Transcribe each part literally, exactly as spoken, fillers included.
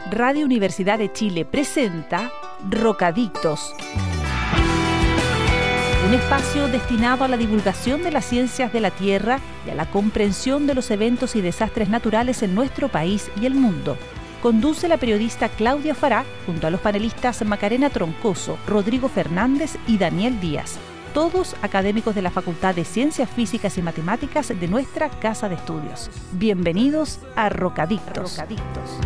Radio Universidad de Chile presenta Rocadictos, un espacio destinado a la divulgación de las ciencias de la Tierra y a la comprensión de los eventos y desastres naturales en nuestro país y el mundo. Conduce la periodista Claudia Fará junto a los panelistas Macarena Troncoso, Rodrigo Fernández y Daniel Díaz, todos académicos de la Facultad de Ciencias Físicas y Matemáticas de nuestra Casa de Estudios. Bienvenidos a Rocadictos. Rocadictos.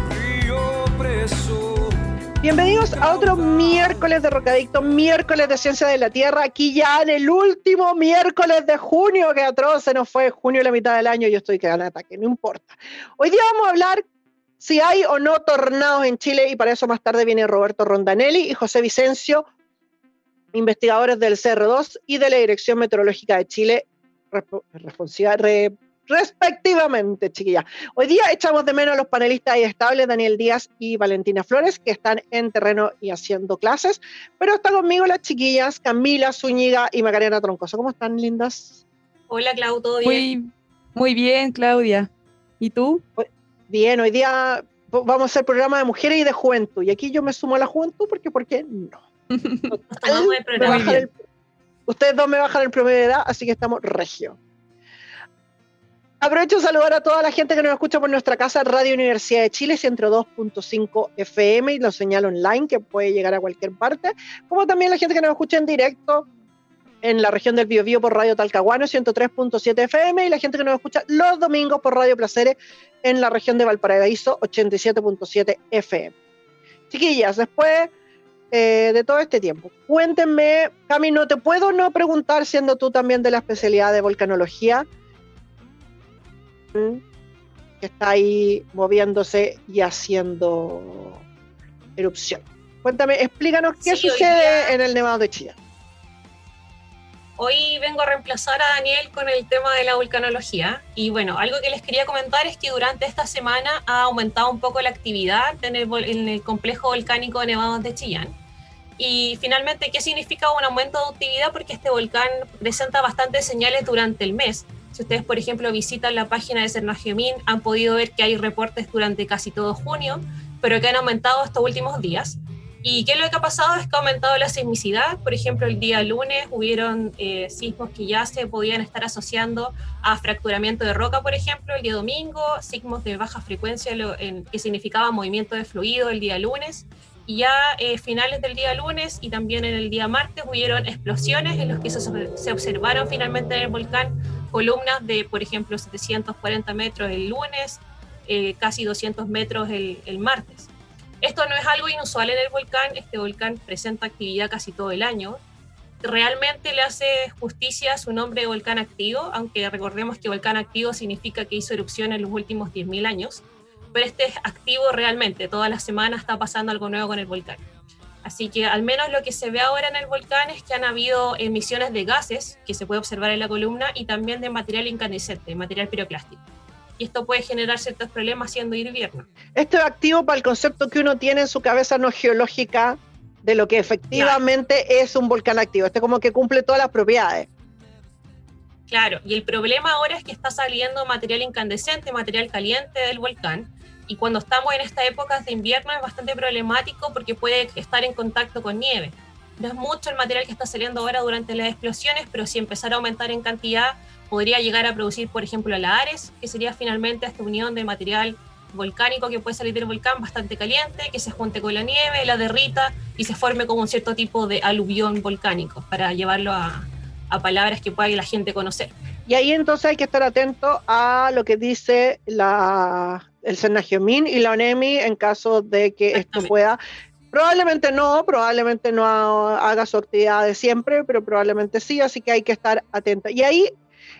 Bienvenidos a otro miércoles de Rocadictos, miércoles de Ciencia de la Tierra, aquí ya en el último miércoles de junio, que atroz, se nos fue junio la mitad del año, yo estoy que en ataque, no importa. Hoy día vamos a hablar si hay o no tornados en Chile, y para eso más tarde viene Roberto Rondanelli y José Vicencio, investigadores del C R dos y de la Dirección Meteorológica de Chile, responsiva, re, respectivamente, chiquilla. Hoy día echamos de menos a los panelistas estables, Daniel Díaz y Valentina Flores, que están en terreno y haciendo clases, pero están conmigo las chiquillas Camila Zúñiga y Macarena Troncoso. ¿Cómo están, lindas? Hola, Clau, ¿todo bien? Muy, muy bien, Claudia. ¿Y tú? Bien, hoy día vamos a hacer programa de mujeres y de juventud, y aquí yo me sumo a la juventud porque, ¿por qué no? Total, me bajan el, ustedes dos me bajan el promedio de edad, así que estamos regio. Aprovecho de saludar a toda la gente que nos escucha por nuestra casa Radio Universidad de Chile, ciento dos punto cinco F M, y la señal online que puede llegar a cualquier parte, como también la gente que nos escucha en directo en la región del Biobío por Radio Talcahuano, ciento tres punto siete F M, y la gente que nos escucha los domingos por Radio Placeres en la región de Valparaíso, ochenta y siete punto siete F M. Chiquillas, después eh, de todo este tiempo, cuéntenme, Cami, no te puedo no preguntar, siendo tú también de la especialidad de volcanología, que está ahí moviéndose y haciendo erupción. Cuéntame, explícanos qué sí, sucede día, en el Nevado de Chillán. Hoy vengo a reemplazar a Daniel con el tema de la volcanología, y bueno, algo que les quería comentar es que durante esta semana ha aumentado un poco la actividad en el, en el complejo volcánico de Nevados de Chillán. Y finalmente, ¿qué significa un aumento de actividad? Porque este volcán presenta bastantes señales durante el mes. Si ustedes, por ejemplo, visitan la página de Cernagiomín, han podido ver que hay reportes durante casi todo junio, pero que han aumentado estos últimos días. ¿Y qué es lo que ha pasado? Es que ha aumentado la sismicidad. Por ejemplo, el día lunes hubieron eh, sismos que ya se podían estar asociando a fracturamiento de roca, por ejemplo. El día domingo, sismos de baja frecuencia, lo, en, que significaba movimiento de fluido el día lunes. Y ya eh, finales del día lunes y también en el día martes hubieron explosiones en los que se, se observaron finalmente en el volcán columnas de, por ejemplo, setecientos cuarenta metros el lunes, eh, casi doscientos metros el, el martes. Esto no es algo inusual en el volcán, este volcán presenta actividad casi todo el año. Realmente le hace justicia a su nombre de volcán activo, aunque recordemos que volcán activo significa que hizo erupción en los últimos diez mil años, pero este es activo realmente, todas las semanas está pasando algo nuevo con el volcán. Así que al menos lo que se ve ahora en el volcán es que han habido emisiones de gases, que se puede observar en la columna, y también de material incandescente, material piroclástico. Y esto puede generar ciertos problemas siendo invierno. Esto es activo para el concepto que uno tiene en su cabeza no geológica de lo que efectivamente claro. Es un volcán activo. Este como que cumple todas las propiedades. Claro, y el problema ahora es que está saliendo material incandescente, material caliente del volcán, y cuando estamos en estas épocas de invierno es bastante problemático porque puede estar en contacto con nieve. No es mucho el material que está saliendo ahora durante las explosiones, pero si empezara a aumentar en cantidad, podría llegar a producir, por ejemplo, la Ares, que sería finalmente esta unión de material volcánico que puede salir del volcán bastante caliente, que se junte con la nieve, la derrita y se forme como un cierto tipo de aluvión volcánico, para llevarlo a, a palabras que pueda la gente conocer. Y ahí entonces hay que estar atento a lo que dice la, el Cernagiomín y la ONEMI en caso de que esto pueda... Probablemente no, probablemente no haga su actividad de siempre, pero probablemente sí, así que hay que estar atenta. Y ahí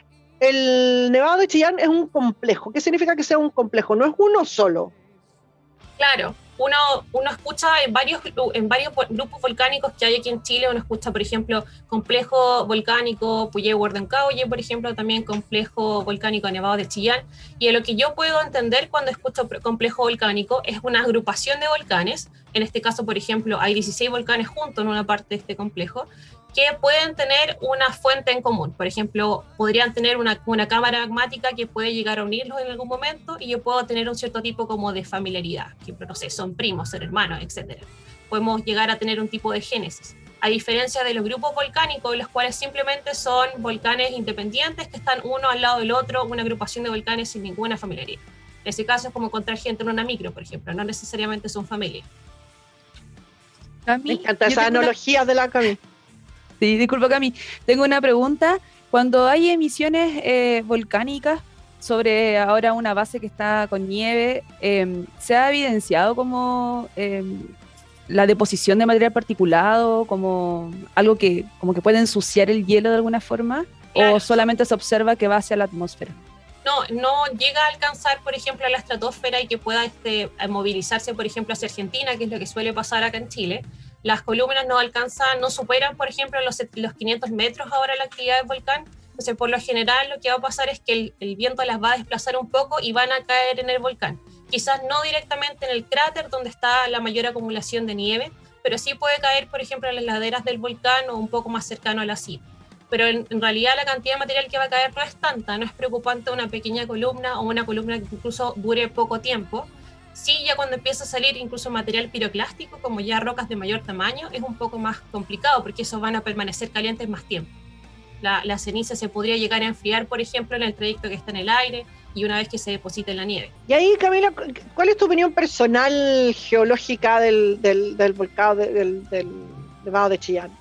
el Nevado de Chillán es un complejo. ¿Qué significa que sea un complejo? No es uno solo. Claro, uno, uno escucha en varios, en varios grupos volcánicos que hay aquí en Chile, uno escucha, por ejemplo, complejo volcánico Puyehue-Huardoncaule, por ejemplo, también complejo volcánico Nevado de Chillán, y de lo que yo puedo entender cuando escucho complejo volcánico es una agrupación de volcanes. En este caso, por ejemplo, hay dieciséis volcanes juntos en una parte de este complejo, que pueden tener una fuente en común. Por ejemplo, podrían tener una, una cámara magmática que puede llegar a unirlos en algún momento, y yo puedo tener un cierto tipo como de familiaridad. Por ejemplo, no sé, son primos, son hermanos, etcétera. Podemos llegar a tener un tipo de génesis. A diferencia de los grupos volcánicos, los cuales simplemente son volcanes independientes que están uno al lado del otro, una agrupación de volcanes sin ninguna familiaridad. En ese caso es como encontrar gente en una micro, por ejemplo, no necesariamente son familia. Cami, me encanta esa analogía una... de la Cami. Sí, disculpa, Cami. Tengo una pregunta. Cuando hay emisiones eh, volcánicas sobre ahora una base que está con nieve, eh, ¿se ha evidenciado como... Eh, la deposición de material particulado, como algo que, como que puede ensuciar el hielo de alguna forma? Claro. ¿O solamente se observa que va hacia la atmósfera? No, no llega a alcanzar, por ejemplo, a la estratosfera y que pueda este, movilizarse, por ejemplo, hacia Argentina, que es lo que suele pasar acá en Chile. Las columnas no alcanzan, no superan, por ejemplo, los, los quinientos metros ahora la actividad del volcán. Entonces, por lo general, lo que va a pasar es que el, el viento las va a desplazar un poco y van a caer en el volcán. Quizás no directamente en el cráter donde está la mayor acumulación de nieve, pero sí puede caer, por ejemplo, en las laderas del volcán o un poco más cercano a la cima. Pero en, en realidad la cantidad de material que va a caer no es tanta, no es preocupante una pequeña columna o una columna que incluso dure poco tiempo. Sí, ya cuando empieza a salir incluso material piroclástico, como ya rocas de mayor tamaño, es un poco más complicado porque esos van a permanecer calientes más tiempo. La, la ceniza se podría llegar a enfriar, por ejemplo, en el trayecto que está en el aire y una vez que se deposita en la nieve. Y ahí, Camila, ¿cuál es tu opinión personal geológica del, del, del volcán del, del Nevado de Chillán?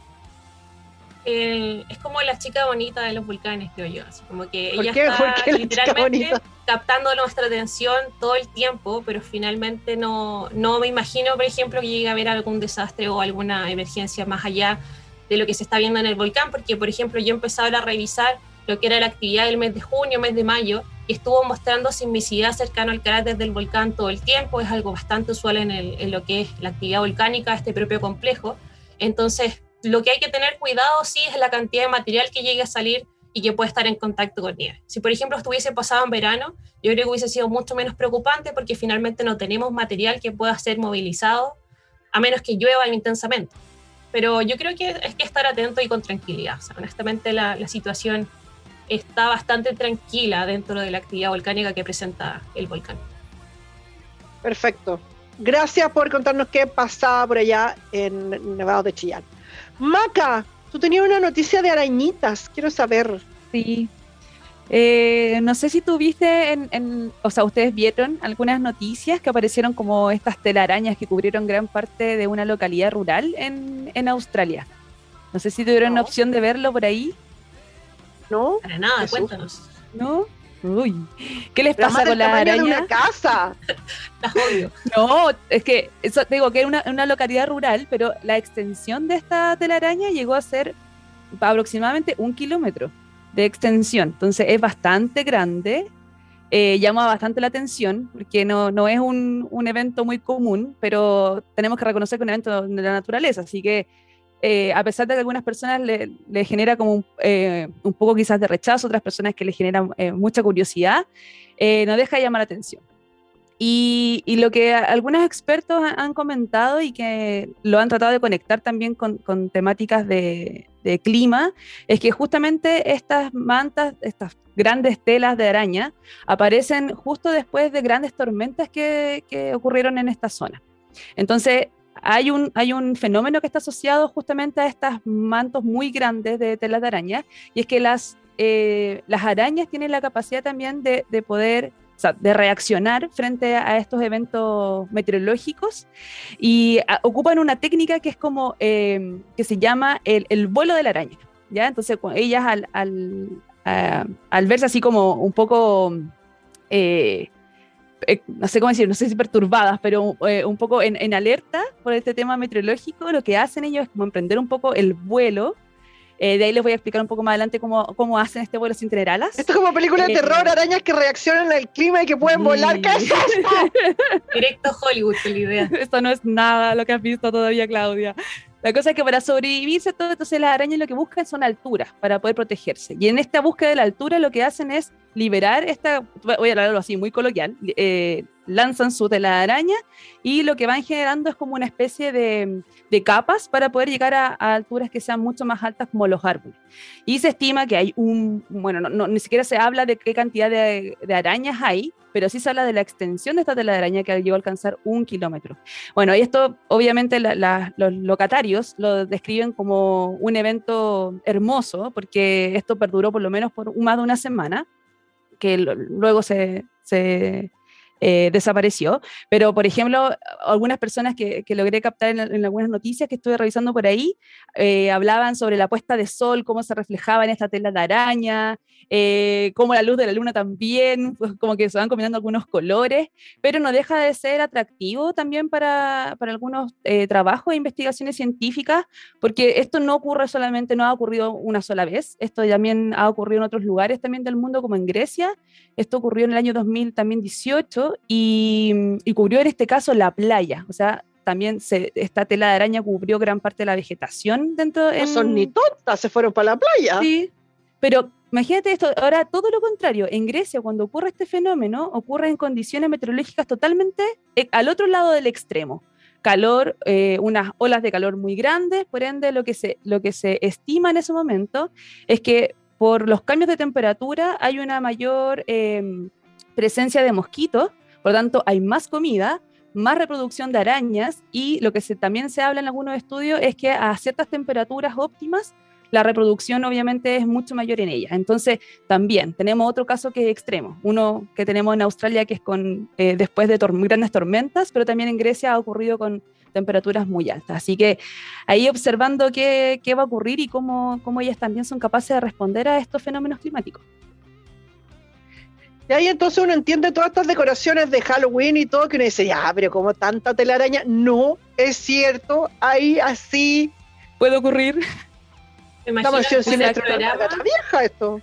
El, es como la chica bonita de los volcanes, creo yo. Así como que ella qué? está literalmente captando nuestra atención todo el tiempo, pero finalmente no, no me imagino, por ejemplo, que llegue a haber algún desastre o alguna emergencia más allá de lo que se está viendo en el volcán, porque, por ejemplo, yo empezaba a revisar lo que era la actividad del mes de junio, mes de mayo, y estuvo mostrando sismicidad cercano al cráter del volcán todo el tiempo. Es algo bastante usual en, el, en lo que es la actividad volcánica, este propio complejo. Entonces, lo que hay que tener cuidado, sí, es la cantidad de material que llegue a salir y que puede estar en contacto con nieve. Si, por ejemplo, estuviese pasado en verano, yo creo que hubiese sido mucho menos preocupante porque finalmente no tenemos material que pueda ser movilizado, a menos que llueva intensamente. Pero yo creo que es que estar atento y con tranquilidad. O sea, honestamente, la, la situación está bastante tranquila dentro de la actividad volcánica que presenta el volcán. Perfecto. Gracias por contarnos qué pasaba por allá en Nevado de Chillán. Maca, tú tenías una noticia de arañitas, quiero saber. Sí. Eh, no sé si tú viste, en, en, o sea, ustedes vieron algunas noticias que aparecieron como estas telarañas que cubrieron gran parte de una localidad rural en, en Australia. No sé si tuvieron no. opción de verlo por ahí. No. Para nada, Jesús. Cuéntanos. ¿No? Uy. ¿Qué les Pero pasa con las arañas? De una casa. Las odio. No, es que eso, te digo que era una, una localidad rural, pero la extensión de esta telaraña llegó a ser aproximadamente un kilómetro de extensión. Entonces es bastante grande, eh, llama bastante la atención, porque no, no es un, un evento muy común, pero tenemos que reconocer que es un evento de la naturaleza, así que eh, a pesar de que a algunas personas le, le genera como un, eh, un poco quizás de rechazo, otras personas que le generan eh, mucha curiosidad, eh, no deja de llamar la atención. Y, y lo que algunos expertos han comentado y que lo han tratado de conectar también con, con temáticas de, de clima, es que justamente estas mantas, estas grandes telas de araña, aparecen justo después de grandes tormentas que, que ocurrieron en esta zona. Entonces, hay un, hay un fenómeno que está asociado justamente a estos mantos muy grandes de telas de araña, y es que las, eh, las arañas tienen la capacidad también de, de poder... O sea, de reaccionar frente a estos eventos meteorológicos, y a, ocupan una técnica que es como, eh, que se llama el, el vuelo de la araña, ¿ya? Entonces ellas al, al, a, al verse así como un poco, eh, eh, no sé cómo decir, no sé si perturbadas, pero eh, un poco en, en alerta por este tema meteorológico, lo que hacen ellos es como emprender un poco el vuelo. Eh, de ahí les voy a explicar un poco más adelante cómo, cómo hacen este vuelo sin tener alas. Esto es como película de eh, terror, arañas que reaccionan al clima y que pueden sí. volar. ¿Qué es esto? Directo Hollywood, qué la idea. Esto no es nada lo que has visto todavía, Claudia. La cosa es que para sobrevivirse todo, entonces las arañas lo que buscan son alturas para poder protegerse. Y en esta búsqueda de la altura lo que hacen es liberar esta, voy a hablarlo así, muy coloquial, eh, lanzan su tela de araña y lo que van generando es como una especie de, de capas para poder llegar a, a alturas que sean mucho más altas como los árboles. Y se estima que hay un, bueno, no, no, ni siquiera se habla de qué cantidad de, de arañas hay, pero sí se habla de la extensión de esta tela de araña que llegó a alcanzar un kilómetro. Bueno, y esto obviamente la, la, los locatarios lo describen como un evento hermoso, porque esto perduró por lo menos por más de una semana, que lo, luego se... se Eh, desapareció, pero por ejemplo algunas personas que, que logré captar en, en algunas noticias que estuve revisando por ahí eh, hablaban sobre la puesta de sol, cómo se reflejaba en esta tela de araña, eh, cómo la luz de la luna también, pues como que se van combinando algunos colores, pero no deja de ser atractivo también para, para algunos eh, trabajos e investigaciones científicas, porque esto no ocurre solamente, no ha ocurrido una sola vez, esto también ha ocurrido en otros lugares también del mundo, como en Grecia. Esto ocurrió en el año dos mil dieciocho y, y cubrió en este caso la playa, o sea, también se, esta tela de araña cubrió gran parte de la vegetación dentro. No en... son ni tontas, se fueron para la playa. Sí, pero imagínate esto, ahora todo lo contrario, en Grecia cuando ocurre este fenómeno, ocurre en condiciones meteorológicas totalmente eh, al otro lado del extremo. Calor, eh, unas olas de calor muy grandes, por ende lo que se, lo que se estima en ese momento es que por los cambios de temperatura hay una mayor eh, presencia de mosquitos, por lo tanto hay más comida, más reproducción de arañas y lo que se, también se habla en algunos estudios es que a ciertas temperaturas óptimas la reproducción obviamente es mucho mayor en ella. Entonces también tenemos otro caso que es extremo, uno que tenemos en Australia que es con eh, después de tor- muy grandes tormentas, pero también en Grecia ha ocurrido con temperaturas muy altas. Así que ahí observando qué, qué va a ocurrir y cómo, cómo ellas también son capaces de responder a estos fenómenos climáticos. Y ahí entonces uno entiende todas estas decoraciones de Halloween y todo, que uno dice, ya, pero como tanta telaraña. No, es cierto, ahí así... Puede ocurrir. Me imagino Estamos en después del Sinestro, programa, la vieja esto.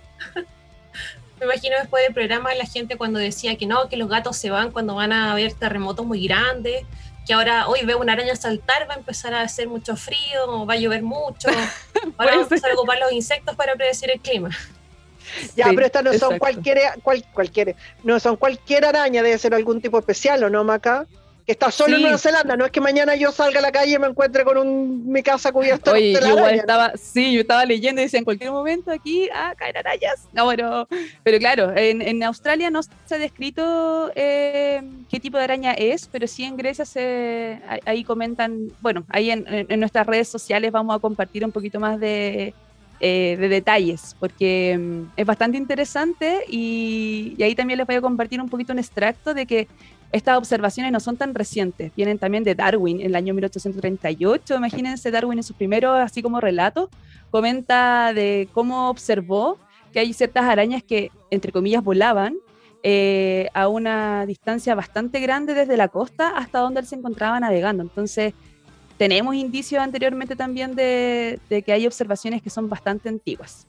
me imagino después del programa la gente cuando decía que no, que los gatos se van cuando van a haber terremotos muy grandes, que ahora hoy veo una araña saltar, va a empezar a hacer mucho frío, va a llover mucho, ahora vamos a empezar a ocupar los insectos para predecir el clima. Ya, Sí, pero estas no son exacto. cualquier, cual, cualquier, no son cualquier araña, debe ser algún tipo especial, ¿o no, Maca? Que está solo Sí. en Nueva Zelanda, no es que mañana yo salga a la calle y me encuentre con un, mi casa cubierta Oye, de yo igual telaraña. estaba, sí, yo estaba leyendo y decía en cualquier momento aquí, ah, caen arañas. No, bueno, pero claro, en, en Australia no se ha descrito eh, qué tipo de araña es, pero sí en Grecia se, ahí, ahí comentan, bueno, ahí en, en nuestras redes sociales vamos a compartir un poquito más de, eh, de detalles, porque um, es bastante interesante y, y ahí también les voy a compartir un poquito un extracto de que estas observaciones no son tan recientes, vienen también de Darwin en el año mil ochocientos treinta y ocho, imagínense Darwin en sus primeros, así como relatos, comenta de cómo observó que hay ciertas arañas que, entre comillas, volaban eh, a una distancia bastante grande desde la costa hasta donde él se encontraba navegando. Entonces, tenemos indicios anteriormente también de, de que hay observaciones que son bastante antiguas.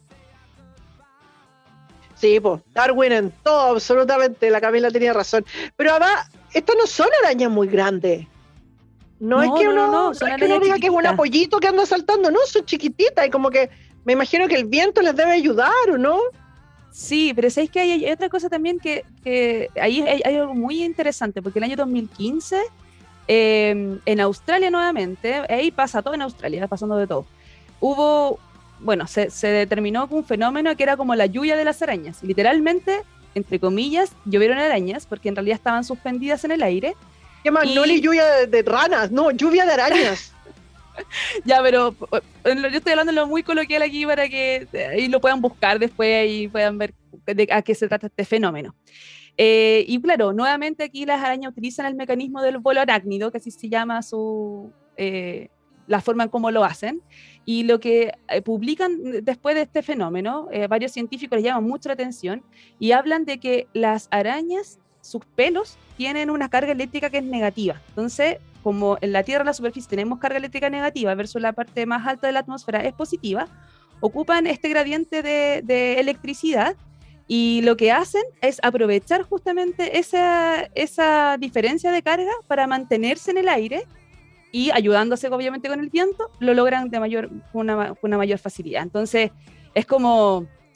Sí, pues, Darwin en todo, absolutamente, la Camila tenía razón. Pero además, estas no son arañas muy grandes. No, No, es que no, uno, no, no, no son es que uno arañas diga que es un chiquititas. apoyito que anda saltando, no, son chiquititas y como que me imagino que el viento les debe ayudar, ¿o no? Sí, pero ¿sabéis que hay, hay otra cosa también que, que ahí hay, hay algo muy interesante? Porque el año dos mil quince, eh, en Australia nuevamente, ahí pasa todo en Australia, pasando de todo, hubo, bueno, se, se determinó un fenómeno que era como la lluvia de las arañas. Literalmente, entre comillas, llovieron arañas, porque en realidad estaban suspendidas en el aire. ¿Qué más? Y- No ni lluvia de, de ranas, no, lluvia de arañas. Ya, pero eh, yo estoy hablando lo muy coloquial aquí para que eh, ahí lo puedan buscar después y puedan ver de a qué se trata este fenómeno. Eh, y claro, nuevamente aquí las arañas utilizan el mecanismo del vuelo arácnido, que así se llama su, eh, la forma en cómo lo hacen. Y lo que eh, publican después de este fenómeno, eh, varios científicos les llaman mucho la atención y hablan de que las arañas, sus pelos, tienen una carga eléctrica que es negativa. Entonces, como en la Tierra, en la superficie, tenemos carga eléctrica negativa versus la parte más alta de la atmósfera es positiva, ocupan este gradiente de, de electricidad y lo que hacen es aprovechar justamente esa, esa diferencia de carga para mantenerse en el aire y ayudándose obviamente con el viento, lo logran de mayor, con una, con una mayor facilidad. Entonces, es como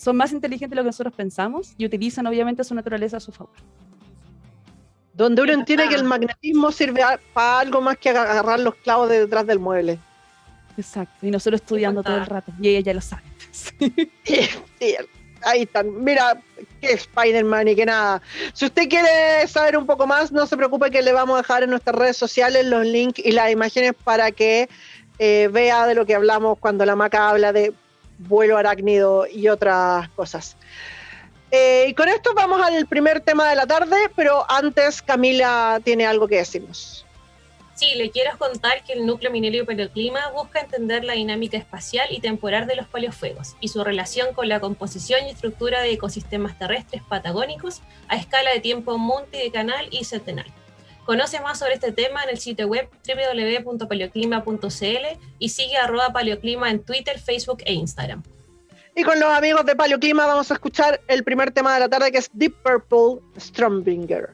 son más inteligentes de lo que nosotros pensamos y utilizan obviamente su naturaleza a su favor. Donde uno entiende que el magnetismo sirve a, para algo más que agarrar los clavos de detrás del mueble. Exacto, y nosotros estudiando todo el rato, y ella ya lo sabe. Sí. Sí, sí, ahí están, mira, que Spider-Man y que nada. Si usted quiere saber un poco más, no se preocupe que le vamos a dejar en nuestras redes sociales los links y las imágenes para que eh, vea de lo que hablamos cuando la Maca habla de vuelo arácnido y otras cosas. Eh, y con esto vamos al primer tema de la tarde, pero antes Camila tiene algo que decirnos. Sí, le quiero contar que el Núcleo Minero y Paleoclima busca entender la dinámica espacial y temporal de los paleofuegos y su relación con la composición y estructura de ecosistemas terrestres patagónicos a escala de tiempo multidecanal y centenal. Conoce más sobre este tema en el sitio web doble u doble u doble u punto paleoclima punto c l y sigue arroba paleoclima en Twitter, Facebook e Instagram. Y con los amigos de Paleoclima vamos a escuchar el primer tema de la tarde, que es Deep Purple, Stromberger.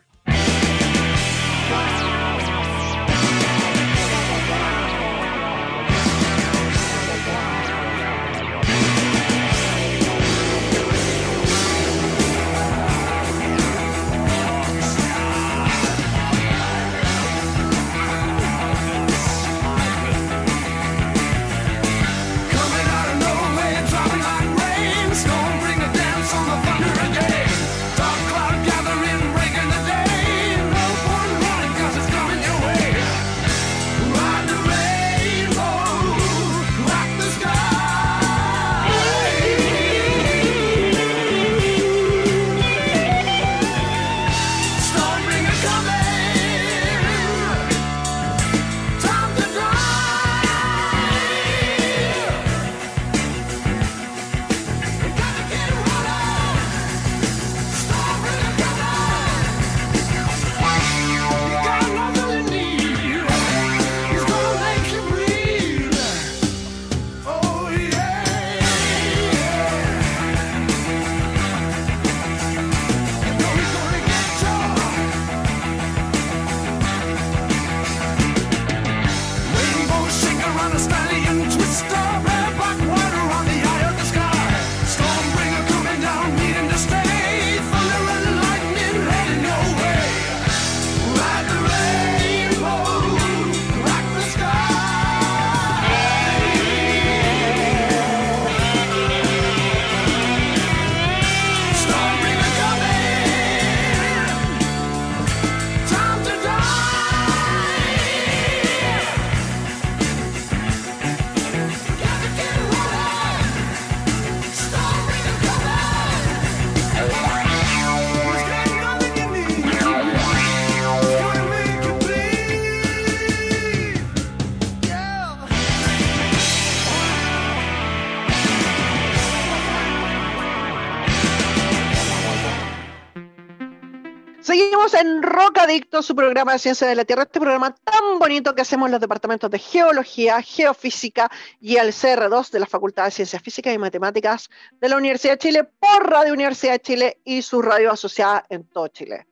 Seguimos en Rocadicto, su programa de Ciencia de la Tierra, este programa tan bonito que hacemos los departamentos de Geología, Geofísica y el C R dos de la Facultad de Ciencias Físicas y Matemáticas de la Universidad de Chile por Radio Universidad de Chile y su radio asociada en todo Chile.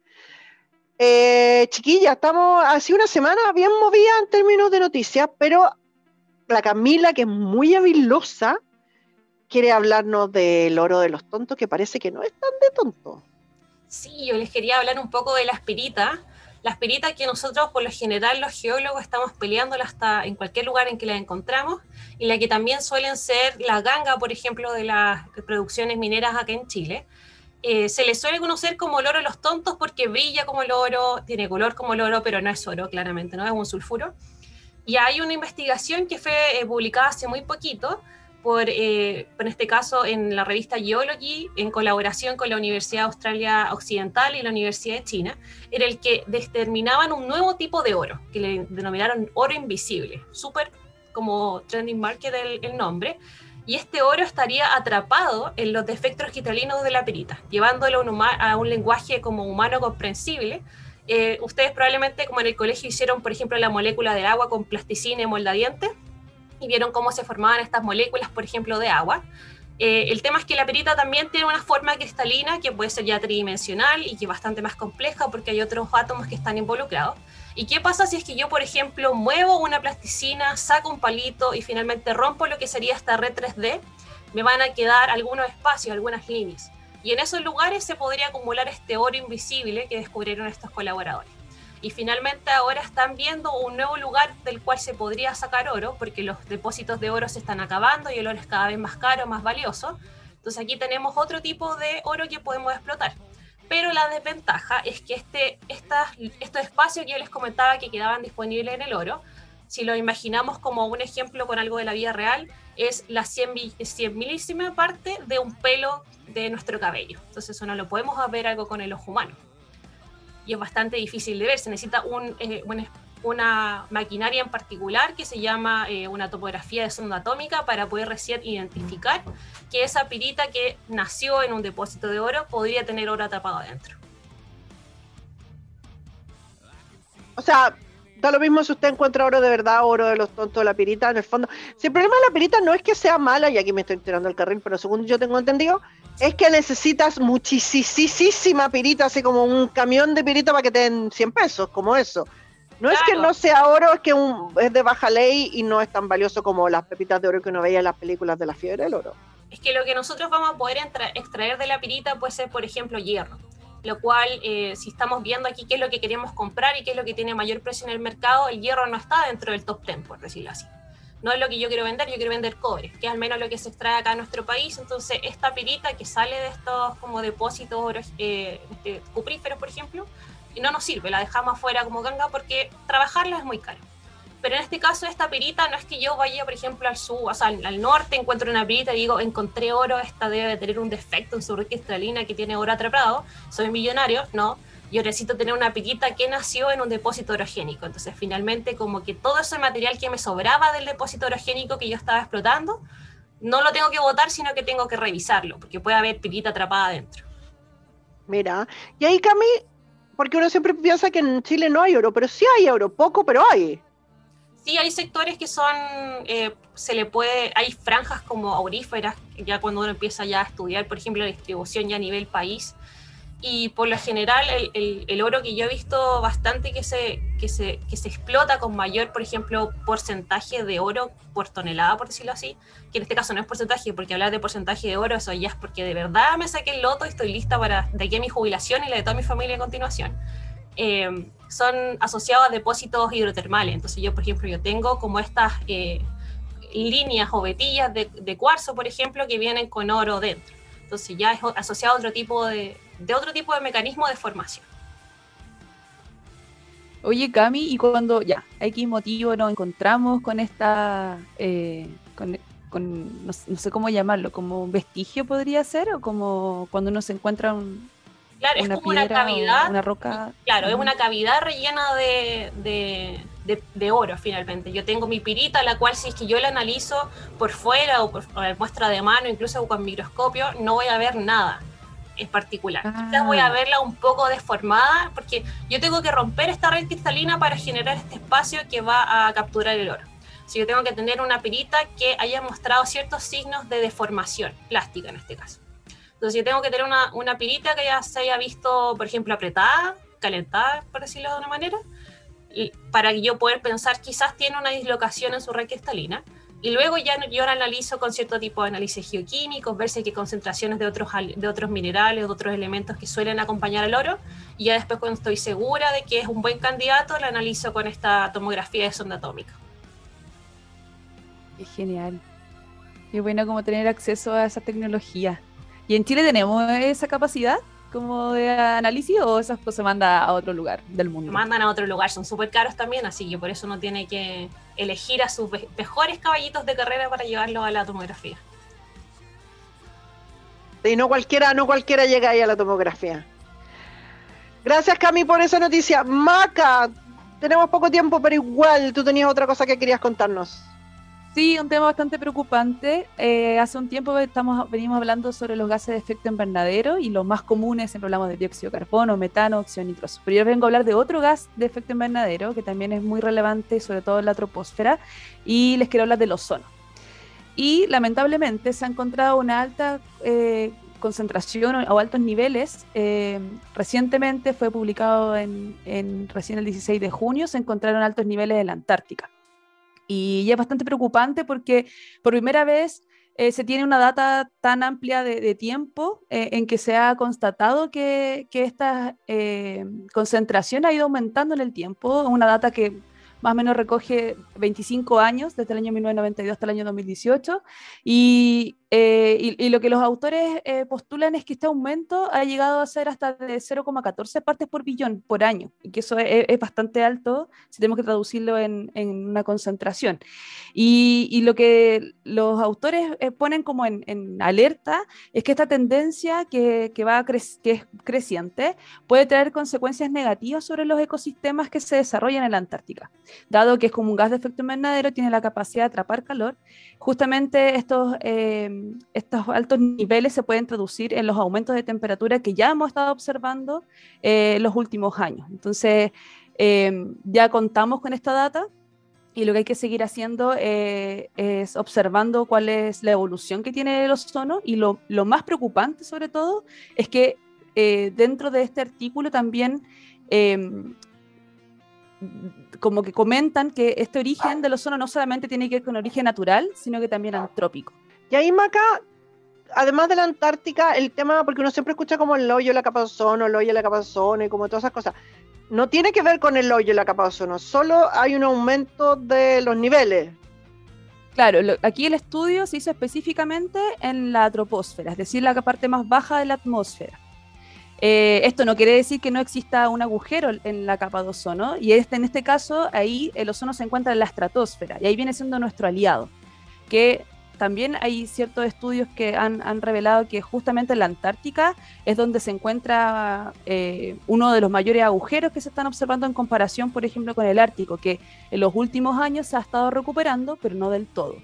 Eh, chiquilla, estamos así una semana bien movida en términos de noticias, pero la Camila, que es muy habilosa, quiere hablarnos del oro de los tontos, que parece que no es tan de tonto. Sí, yo les quería hablar un poco de las piritas. Las piritas que nosotros, por lo general, los geólogos estamos peleando hasta en cualquier lugar en que las encontramos, y la que también suelen ser la ganga, por ejemplo, de las producciones mineras acá en Chile. Eh, se le suele conocer como el oro de los tontos porque brilla como el oro, tiene color como el oro, pero no es oro, claramente, no es un sulfuro. Y hay una investigación que fue eh, publicada hace muy poquito, por, eh, en este caso en la revista Geology, en colaboración con la Universidad de Australia Occidental y la Universidad de China, en el que determinaban un nuevo tipo de oro, que le denominaron oro invisible, súper como trending market el, el nombre, y este oro estaría atrapado en los defectos cristalinos de la pirita, llevándolo a un, a un lenguaje como humano comprensible. Eh, ustedes probablemente, como en el colegio, hicieron, por ejemplo, la molécula del agua con plasticina y moldadientes, y vieron cómo se formaban estas moléculas, por ejemplo, de agua. Eh, el tema es que la pirita también tiene una forma cristalina que puede ser ya tridimensional y que es bastante más compleja porque hay otros átomos que están involucrados. ¿Y qué pasa si es que yo, por ejemplo, muevo una plasticina, saco un palito y finalmente rompo lo que sería esta red tres D? me van a quedar algunos espacios, algunas líneas. Y en esos lugares se podría acumular este oro invisible que descubrieron estos colaboradores. Y finalmente ahora están viendo un nuevo lugar del cual se podría sacar oro, porque los depósitos de oro se están acabando y el oro es cada vez más caro, más valioso. Entonces aquí tenemos otro tipo de oro que podemos explotar. Pero la desventaja es que este, estas, estos espacios que yo les comentaba que quedaban disponibles en el oro, si lo imaginamos como un ejemplo con algo de la vida real, es la cien milésima parte de un pelo de nuestro cabello. Entonces eso no lo podemos ver algo con el ojo humano. Y es bastante difícil de ver. Se necesita un, eh, una, una maquinaria en particular que se llama eh, una topografía de sonda atómica para poder recién identificar que esa pirita que nació en un depósito de oro podría tener oro atrapado adentro. O sea, da lo mismo si usted encuentra oro de verdad o oro de los tontos de la pirita, en el fondo. Si el problema de la pirita no es que sea mala, y aquí me estoy tirando el carril, pero según yo tengo entendido, es que necesitas muchísima pirita, así como un camión de pirita para que te den cien pesos, como eso. No claro. Es que no sea oro, es que un, es de baja ley y no es tan valioso como las pepitas de oro que uno veía en las películas de la fiebre del oro. Es que lo que nosotros vamos a poder entra- extraer de la pirita puede ser, por ejemplo, hierro. Lo cual, eh, si estamos viendo aquí qué es lo que queremos comprar y qué es lo que tiene mayor precio en el mercado, el hierro no está dentro del top ten, por decirlo así. No es lo que yo quiero vender, yo quiero vender cobre, que es al menos lo que se extrae acá en nuestro país. Entonces, esta pirita que sale de estos como depósitos eh, de cupríferos, por ejemplo, y no nos sirve, la dejamos afuera como ganga porque trabajarla es muy caro. Pero en este caso, esta pirita no es que yo vaya, por ejemplo, al sur, o sea, al, al norte, encuentro una pirita y digo, encontré oro, esta debe tener un defecto en su rica cristalina que tiene oro atrapado, soy millonario. No, yo necesito tener una pirita que nació en un depósito orogénico. Entonces, finalmente, como que todo ese material que me sobraba del depósito orogénico que yo estaba explotando, no lo tengo que botar, sino que tengo que revisarlo, porque puede haber pirita atrapada adentro. Mira, y ahí, Cami, porque uno siempre piensa que en Chile no hay oro, pero sí hay oro, poco, pero hay. Sí, hay sectores que son, eh, se le puede, hay franjas como auríferas, ya cuando uno empieza ya a estudiar, por ejemplo, la distribución ya a nivel país, y por lo general el, el, el oro que yo he visto bastante que se, que, se, que se explota con mayor, por ejemplo, porcentaje de oro por tonelada, por decirlo así, que en este caso no es porcentaje, porque hablar de porcentaje de oro, eso ya es porque de verdad me saqué el loto y estoy lista para de aquí a mi jubilación y la de toda mi familia a continuación. Eh, son asociados a depósitos hidrotermales. Entonces yo, por ejemplo, yo tengo como estas eh, líneas o vetillas de, de cuarzo, por ejemplo, que vienen con oro dentro. Entonces ya es asociado a otro tipo de, de otro tipo de mecanismo de formación. Oye, Cami, y cuando ya, X motivo nos encontramos con esta, eh, con, con no, no sé cómo llamarlo, como un vestigio podría ser, o como cuando uno se encuentra un Claro, una es como piedra, una cavidad, una roca. Claro, uh-huh. es una cavidad rellena de, de, de, de oro finalmente. Yo tengo mi pirita, la cual si es que yo la analizo por fuera o por, por muestra de mano, incluso con microscopio, no voy a ver nada en particular. Ah. Quizás voy a verla un poco deformada, porque yo tengo que romper esta red cristalina para generar este espacio que va a capturar el oro. Si yo tengo que tener una pirita que haya mostrado ciertos signos de deformación plástica en este caso. Entonces yo tengo que tener una, una pirita que ya se haya visto, por ejemplo, apretada, calentada, por decirlo de una manera, y para que yo pueda pensar quizás tiene una dislocación en su red cristalina, y luego ya yo la analizo con cierto tipo de análisis geoquímicos, ver si hay concentraciones de otros, de otros minerales, de otros elementos que suelen acompañar al oro, y ya después cuando estoy segura de que es un buen candidato, la analizo con esta tomografía de sonda atómica. Qué genial. Qué bueno como tener acceso a esa tecnología. ¿Y en Chile tenemos esa capacidad como de análisis o esas cosas se mandan a otro lugar del mundo? Se mandan a otro lugar, son súper caros también, así que por eso uno tiene que elegir a sus mejores caballitos de carrera para llevarlos a la tomografía. Y no cualquiera, no cualquiera llega ahí a la tomografía. Gracias, Cami, por esa noticia. Maca, tenemos poco tiempo, pero igual tú tenías otra cosa que querías contarnos. Sí, un tema bastante preocupante. Eh, hace un tiempo estamos, venimos hablando sobre los gases de efecto invernadero y los más comunes, siempre hablamos de dióxido de carbono, metano, óxido nitroso. Pero yo vengo a hablar de otro gas de efecto invernadero que también es muy relevante, sobre todo en la troposfera, y les quiero hablar del ozono. Y lamentablemente se ha encontrado una alta eh, concentración o, o altos niveles. Eh, recientemente fue publicado en, en recién el dieciséis de junio, se encontraron altos niveles en la Antártica. Y ya es bastante preocupante porque por primera vez eh, se tiene una data tan amplia de, de tiempo eh, en que se ha constatado que, que esta eh, concentración ha ido aumentando en el tiempo, una data que más o menos recoge veinticinco años, desde el año mil novecientos noventa y dos hasta el año dos mil dieciocho, y, eh, y, y lo que los autores eh, postulan es que este aumento ha llegado a ser hasta de cero coma catorce partes por billón por año, y que eso es, es bastante alto si tenemos que traducirlo en, en una concentración. Y, y lo que los autores eh, ponen como en, en alerta es que esta tendencia que, que, va cre- que es creciente puede traer consecuencias negativas sobre los ecosistemas que se desarrollan en la Antártica. Dado que es como un gas de efecto invernadero, tiene la capacidad de atrapar calor, justamente estos, eh, estos altos niveles se pueden traducir en los aumentos de temperatura que ya hemos estado observando en eh, los últimos años. Entonces, eh, ya contamos con esta data y lo que hay que seguir haciendo eh, es observando cuál es la evolución que tiene el ozono, y lo, lo más preocupante sobre todo es que eh, dentro de este artículo también eh, como que comentan que este origen del ozono no solamente tiene que ver con origen natural, sino que también antrópico. Y ahí, Maca, además de la Antártica, el tema, porque uno siempre escucha como el hoyo de la capa de ozono, el hoyo de la capa de ozono y como todas esas cosas, no tiene que ver con el hoyo de la capa de ozono, solo hay un aumento de los niveles. Claro, lo, aquí el estudio se hizo específicamente en la troposfera, es decir, la parte más baja de la atmósfera. Eh, esto no quiere decir que no exista un agujero en la capa de ozono, y este, en este caso, ahí el ozono se encuentra en la estratosfera, y ahí viene siendo nuestro aliado, que también hay ciertos estudios que han, han revelado que justamente en la Antártica es donde se encuentra eh, uno de los mayores agujeros que se están observando en comparación, por ejemplo, con el Ártico, que en los últimos años se ha estado recuperando, pero no del todo.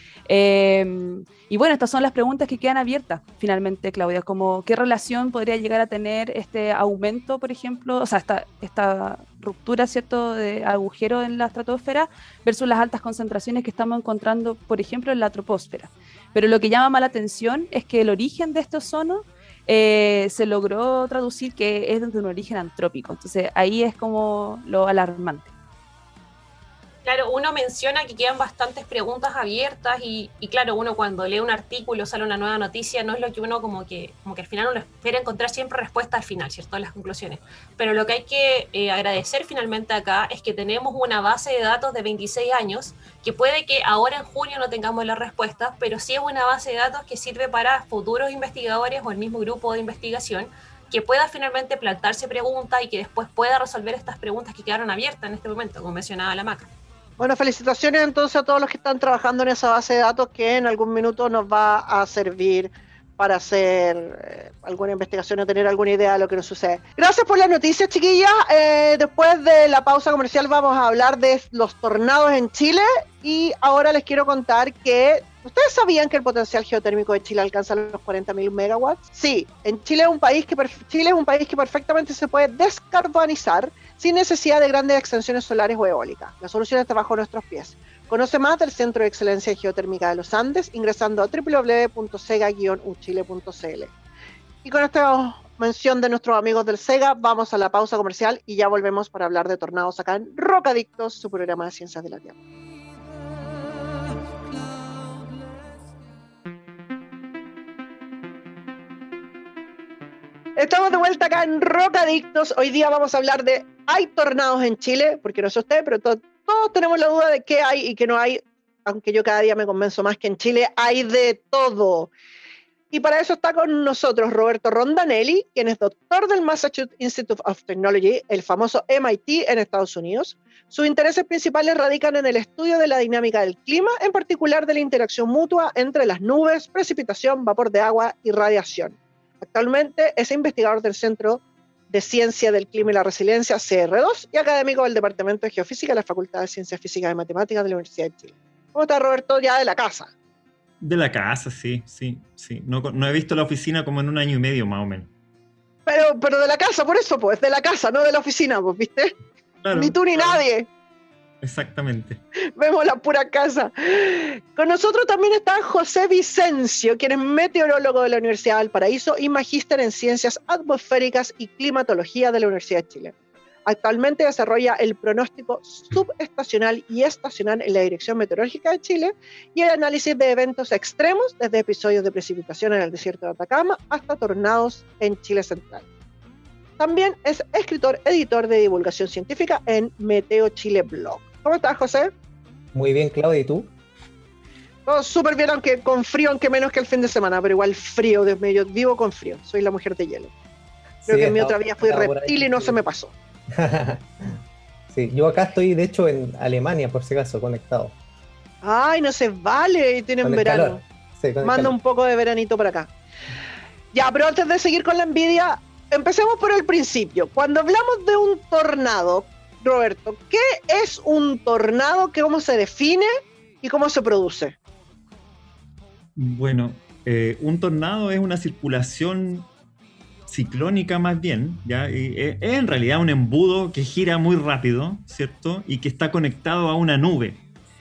Eh, y bueno, estas son las preguntas que quedan abiertas finalmente, Claudia, como qué relación podría llegar a tener este aumento, por ejemplo, o sea, esta, esta ruptura, ¿cierto?, de agujero en la estratosfera versus las altas concentraciones que estamos encontrando, por ejemplo, en la troposfera. Pero lo que llama más la atención es que el origen de este ozono eh, se logró traducir que es de un origen antrópico, entonces ahí es como lo alarmante. Claro, uno menciona que quedan bastantes preguntas abiertas y, y claro, uno cuando lee un artículo, sale una nueva noticia, no es lo que uno como que, como que al final uno espera encontrar siempre respuesta al final, ¿cierto? Las conclusiones. Pero lo que hay que eh, agradecer finalmente acá es que tenemos una base de datos de veintiséis años, que puede que ahora en junio no tengamos las respuestas, pero sí es una base de datos que sirve para futuros investigadores o el mismo grupo de investigación que pueda finalmente plantarse preguntas y que después pueda resolver estas preguntas que quedaron abiertas en este momento, como mencionaba la Maca. Bueno, felicitaciones entonces a todos los que están trabajando en esa base de datos que en algún minuto nos va a servir para hacer eh, alguna investigación o tener alguna idea de lo que nos sucede. Gracias por las noticias, chiquillas. Eh, después de la pausa comercial vamos a hablar de los tornados en Chile, y ahora les quiero contar que ¿ustedes sabían que el potencial geotérmico de Chile alcanza los cuarenta mil megawatts? Sí, en Chile es un país que Chile es un país que perfectamente se puede descarbonizar sin necesidad de grandes extensiones solares o eólicas. La solución está bajo nuestros pies. Conoce más del Centro de Excelencia Geotérmica de los Andes ingresando a doble u doble u doble u punto sega guion u chile punto c l. Y con esta mención de nuestros amigos del SEGA, vamos a la pausa comercial y ya volvemos para hablar de tornados acá en Rocadictos, su programa de Ciencias de la Tierra. Estamos de vuelta acá en Rocadictos. Hoy día vamos a hablar de ¿hay tornados en Chile? Porque no sé usted, pero to- todos tenemos la duda de qué hay y qué no hay, aunque yo cada día me convenzo más que en Chile hay de todo. Y para eso está con nosotros Roberto Rondanelli, quien es doctor del Massachusetts Institute of Technology, el famoso M I T en Estados Unidos. Sus intereses principales radican en el estudio de la dinámica del clima, en particular de la interacción mutua entre las nubes, precipitación, vapor de agua y radiación. Actualmente es investigador del Centro de Ciencia del Clima y la Resiliencia, C R dos, y académico del Departamento de Geofísica de la Facultad de Ciencias Físicas y Matemáticas de la Universidad de Chile. ¿Cómo está, Roberto? Ya de la casa. De la casa, sí, sí, sí. No, no he visto la oficina como en un año y medio, más o menos. Pero, pero de la casa, por eso, pues, de la casa, no de la oficina, pues, ¿viste? Claro, ni tú ni claro. Nadie. Exactamente. Vemos la pura casa. Con nosotros también está José Vicencio, quien es meteorólogo de la Universidad de Valparaíso y magíster en Ciencias Atmosféricas y Climatología de la Universidad de Chile. Actualmente desarrolla el pronóstico subestacional y estacional en la Dirección Meteorológica de Chile y el análisis de eventos extremos, desde episodios de precipitación en el desierto de Atacama hasta tornados en Chile central. También es escritor, editor de divulgación científica en Meteo Chile Blog. ¿Cómo estás, José? Muy bien, Claudia, ¿y tú? Todo súper bien, aunque con frío, aunque menos que el fin de semana, pero igual frío, Dios mío, yo vivo con frío, soy la mujer de hielo. Creo Sí, que en mi estaba- otra vida fui estaba por reptil ahí. y no se me pasó. Sí, yo acá estoy, de hecho, en Alemania, por si acaso, conectado. Ay, no se vale, y tienen Con el verano. calor. Sí, con el Manda calor. un poco de veranito para acá. Ya, pero antes de seguir con la envidia, empecemos por el principio. Cuando hablamos de un tornado, Roberto, ¿qué es un tornado? ¿Cómo se define y cómo se produce? Bueno, eh, un tornado es una circulación ciclónica más bien, ¿ya? Y es, es en realidad un embudo que gira muy rápido, ¿cierto? Y que está conectado a una nube.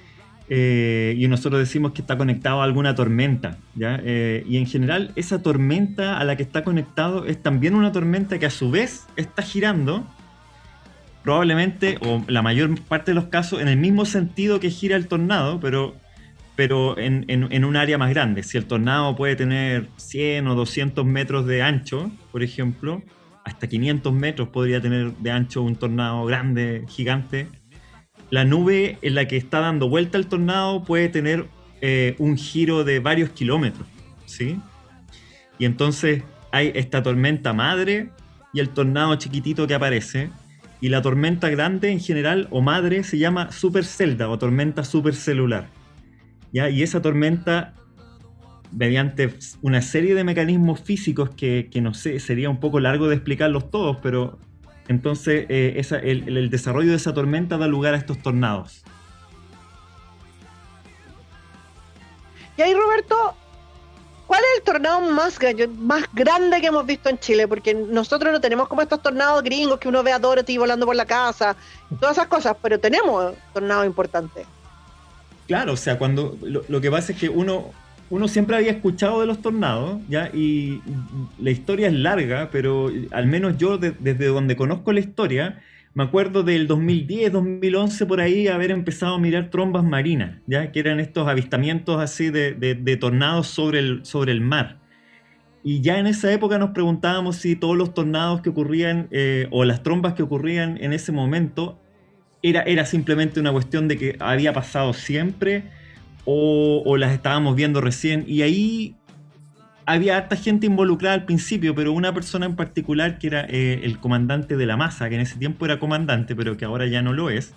Eh, y nosotros decimos que está conectado a alguna tormenta, ¿ya? Eh, y en general esa tormenta a la que está conectado es también una tormenta que a su vez está girando, probablemente, o la mayor parte de los casos, en el mismo sentido que gira el tornado, pero, pero en, en, en un área más grande. Si el tornado puede tener cien o doscientos metros de ancho, por ejemplo, hasta quinientos metros podría tener de ancho un tornado grande, gigante. La nube en la que está dando vuelta el tornado puede tener eh, un giro de varios kilómetros, ¿sí? Y entonces hay esta tormenta madre y el tornado chiquitito que aparece. Y la tormenta grande en general, o madre, se llama supercelda o tormenta supercelular, ¿ya? Y esa tormenta, mediante una serie de mecanismos físicos que, que no sé, sería un poco largo de explicarlos todos, pero entonces eh, esa, el, el desarrollo de esa tormenta da lugar a estos tornados. Y ahí, Roberto, ¿cuál es el tornado más, ga- más grande que hemos visto en Chile? Porque nosotros no tenemos como estos tornados gringos que uno ve a Dorothy volando por la casa, todas esas cosas, pero tenemos tornados importantes. Claro, o sea, cuando lo, lo que pasa es que uno, uno siempre había escuchado de los tornados, ¿ya? Y la historia es larga, pero al menos yo de- desde donde conozco la historia, me acuerdo del dos mil diez, dos mil once por ahí haber empezado a mirar trombas marinas, ¿ya? Que eran estos avistamientos así de, de- de tornados sobre el, sobre el mar. Y ya en esa época nos preguntábamos si todos los tornados que ocurrían eh, o las trombas que ocurrían en ese momento era, era simplemente una cuestión de que había pasado siempre o, o las estábamos viendo recién. Y ahí había harta gente involucrada al principio, pero una persona en particular que era eh, el comandante de la masa, que en ese tiempo era comandante, pero que ahora ya no lo es.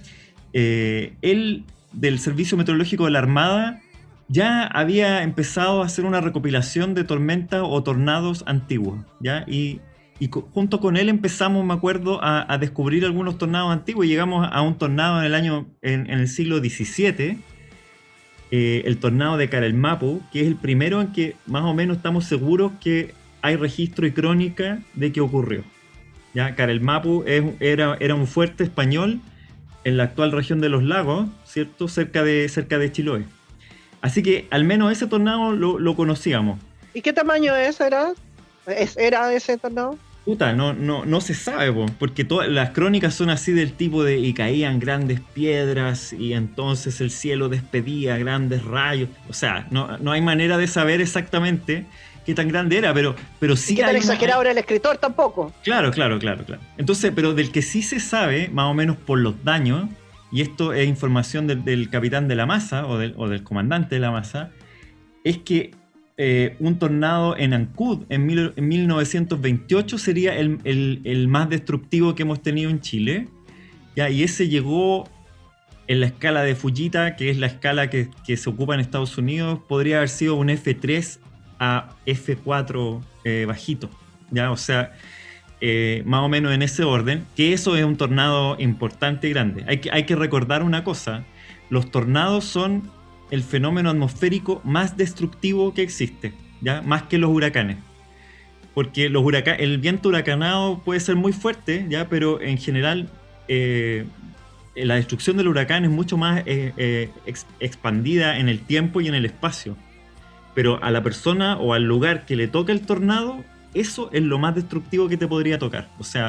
Eh, él, del Servicio Meteorológico de la Armada, ya había empezado a hacer una recopilación de tormentas o tornados antiguos, ¿ya? Y, y co- junto con él empezamos, me acuerdo, a, a descubrir algunos tornados antiguos y llegamos a un tornado en el año, en, en el siglo diecisiete, eh, el tornado de Carelmapu, que es el primero en que más o menos estamos seguros que hay registro y crónica de que ocurrió. ¿Ya? Carelmapu es, era, era un fuerte español en la actual región de los lagos, ¿cierto? Cerca de, cerca de Chiloé. Así que al menos ese tornado lo, lo conocíamos. ¿Y qué tamaño es, era? ¿Es, ¿Era ese tornado? Puta, no, no, no se sabe, po, porque todas las crónicas son así del tipo de y caían grandes piedras y entonces el cielo despedía grandes rayos. O sea, no, no hay manera de saber exactamente qué tan grande era, pero, pero sí ¿Y qué tan hay una- exagerado era el escritor? Tampoco. Claro, claro, claro, claro. Entonces, pero del que sí se sabe, más o menos por los daños, y esto es información del, del capitán de la masa o del, o del comandante de la masa, es que eh, un tornado en Ancud en, mil, en mil novecientos veintiocho sería el, el, el más destructivo que hemos tenido en Chile, ¿ya? Y ese llegó en la escala de Fujita, que es la escala que, que se ocupa en Estados Unidos, podría haber sido un F tres a F cuatro eh, bajito, ¿ya? O sea, eh, más o menos en ese orden, que eso es un tornado importante y grande. Hay que, hay que recordar una cosa, los tornados son el fenómeno atmosférico más destructivo que existe, ¿ya? Más que los huracanes. Porque los huraca- el viento huracanado puede ser muy fuerte, ¿ya? Pero en general eh, la destrucción del huracán es mucho más eh, eh, ex- expandida en el tiempo y en el espacio. Pero a la persona o al lugar que le toca el tornado, eso es lo más destructivo que te podría tocar. O sea,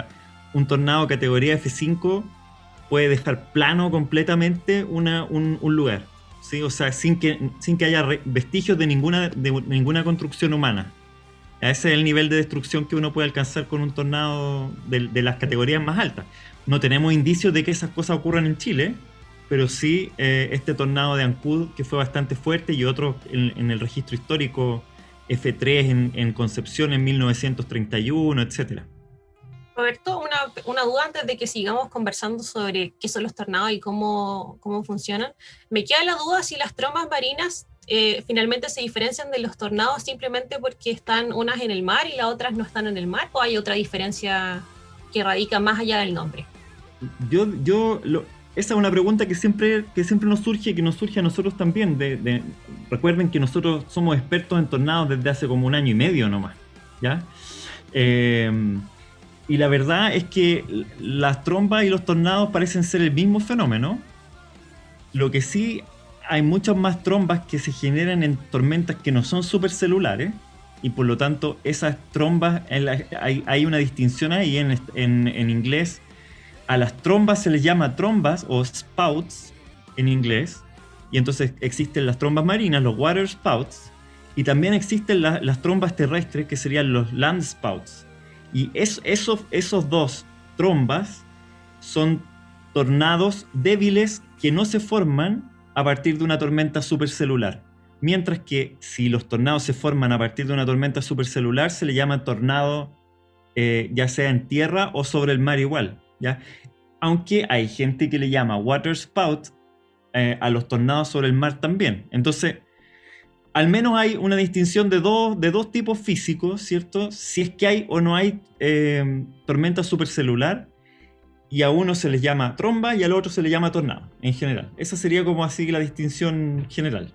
un tornado categoría F cinco puede dejar plano completamente una, un, un lugar, ¿sí? O sea, sin que, sin que haya re- vestigios de ninguna, de ninguna construcción humana. Ese es el nivel de destrucción que uno puede alcanzar con un tornado de, de las categorías más altas. No tenemos indicios de que esas cosas ocurran en Chile, pero sí eh, este tornado de Ancud, que fue bastante fuerte, y otros en, en el registro histórico F tres en, en Concepción en mil novecientos treinta y uno, etcétera. Roberto, una, una duda antes de que sigamos conversando sobre qué son los tornados y cómo, cómo funcionan. Me queda la duda si las trombas marinas eh, finalmente se diferencian de los tornados simplemente porque están unas en el mar y las otras no están en el mar, o hay otra diferencia que radica más allá del nombre. Yo, yo lo, esa es una pregunta que siempre, que siempre nos surge, que nos surge a nosotros también. De, de, recuerden que nosotros somos expertos en tornados desde hace como un año y medio nomás, ¿ya? Eh, Y la verdad es que las trombas y los tornados parecen ser el mismo fenómeno. Lo que sí, hay muchas más trombas que se generan en tormentas que no son supercelulares, y por lo tanto esas trombas, hay, hay una distinción ahí en, en, en inglés. A las trombas se les llama trombas o spouts en inglés, y entonces existen las trombas marinas, los water spouts, y también existen la, las trombas terrestres, que serían los land spouts. Y es, esos, esos dos trombas son tornados débiles que no se forman a partir de una tormenta supercelular. Mientras que si los tornados se forman a partir de una tormenta supercelular, se le llama tornado eh, ya sea en tierra o sobre el mar igual, ¿ya? Aunque hay gente que le llama water spout eh, a los tornados sobre el mar también. Entonces, al menos hay una distinción de dos, de dos tipos físicos, ¿cierto? Si es que hay o no hay eh, tormenta supercelular, y a uno se les llama tromba y al otro se le llama tornado, en general. Esa sería como así la distinción general.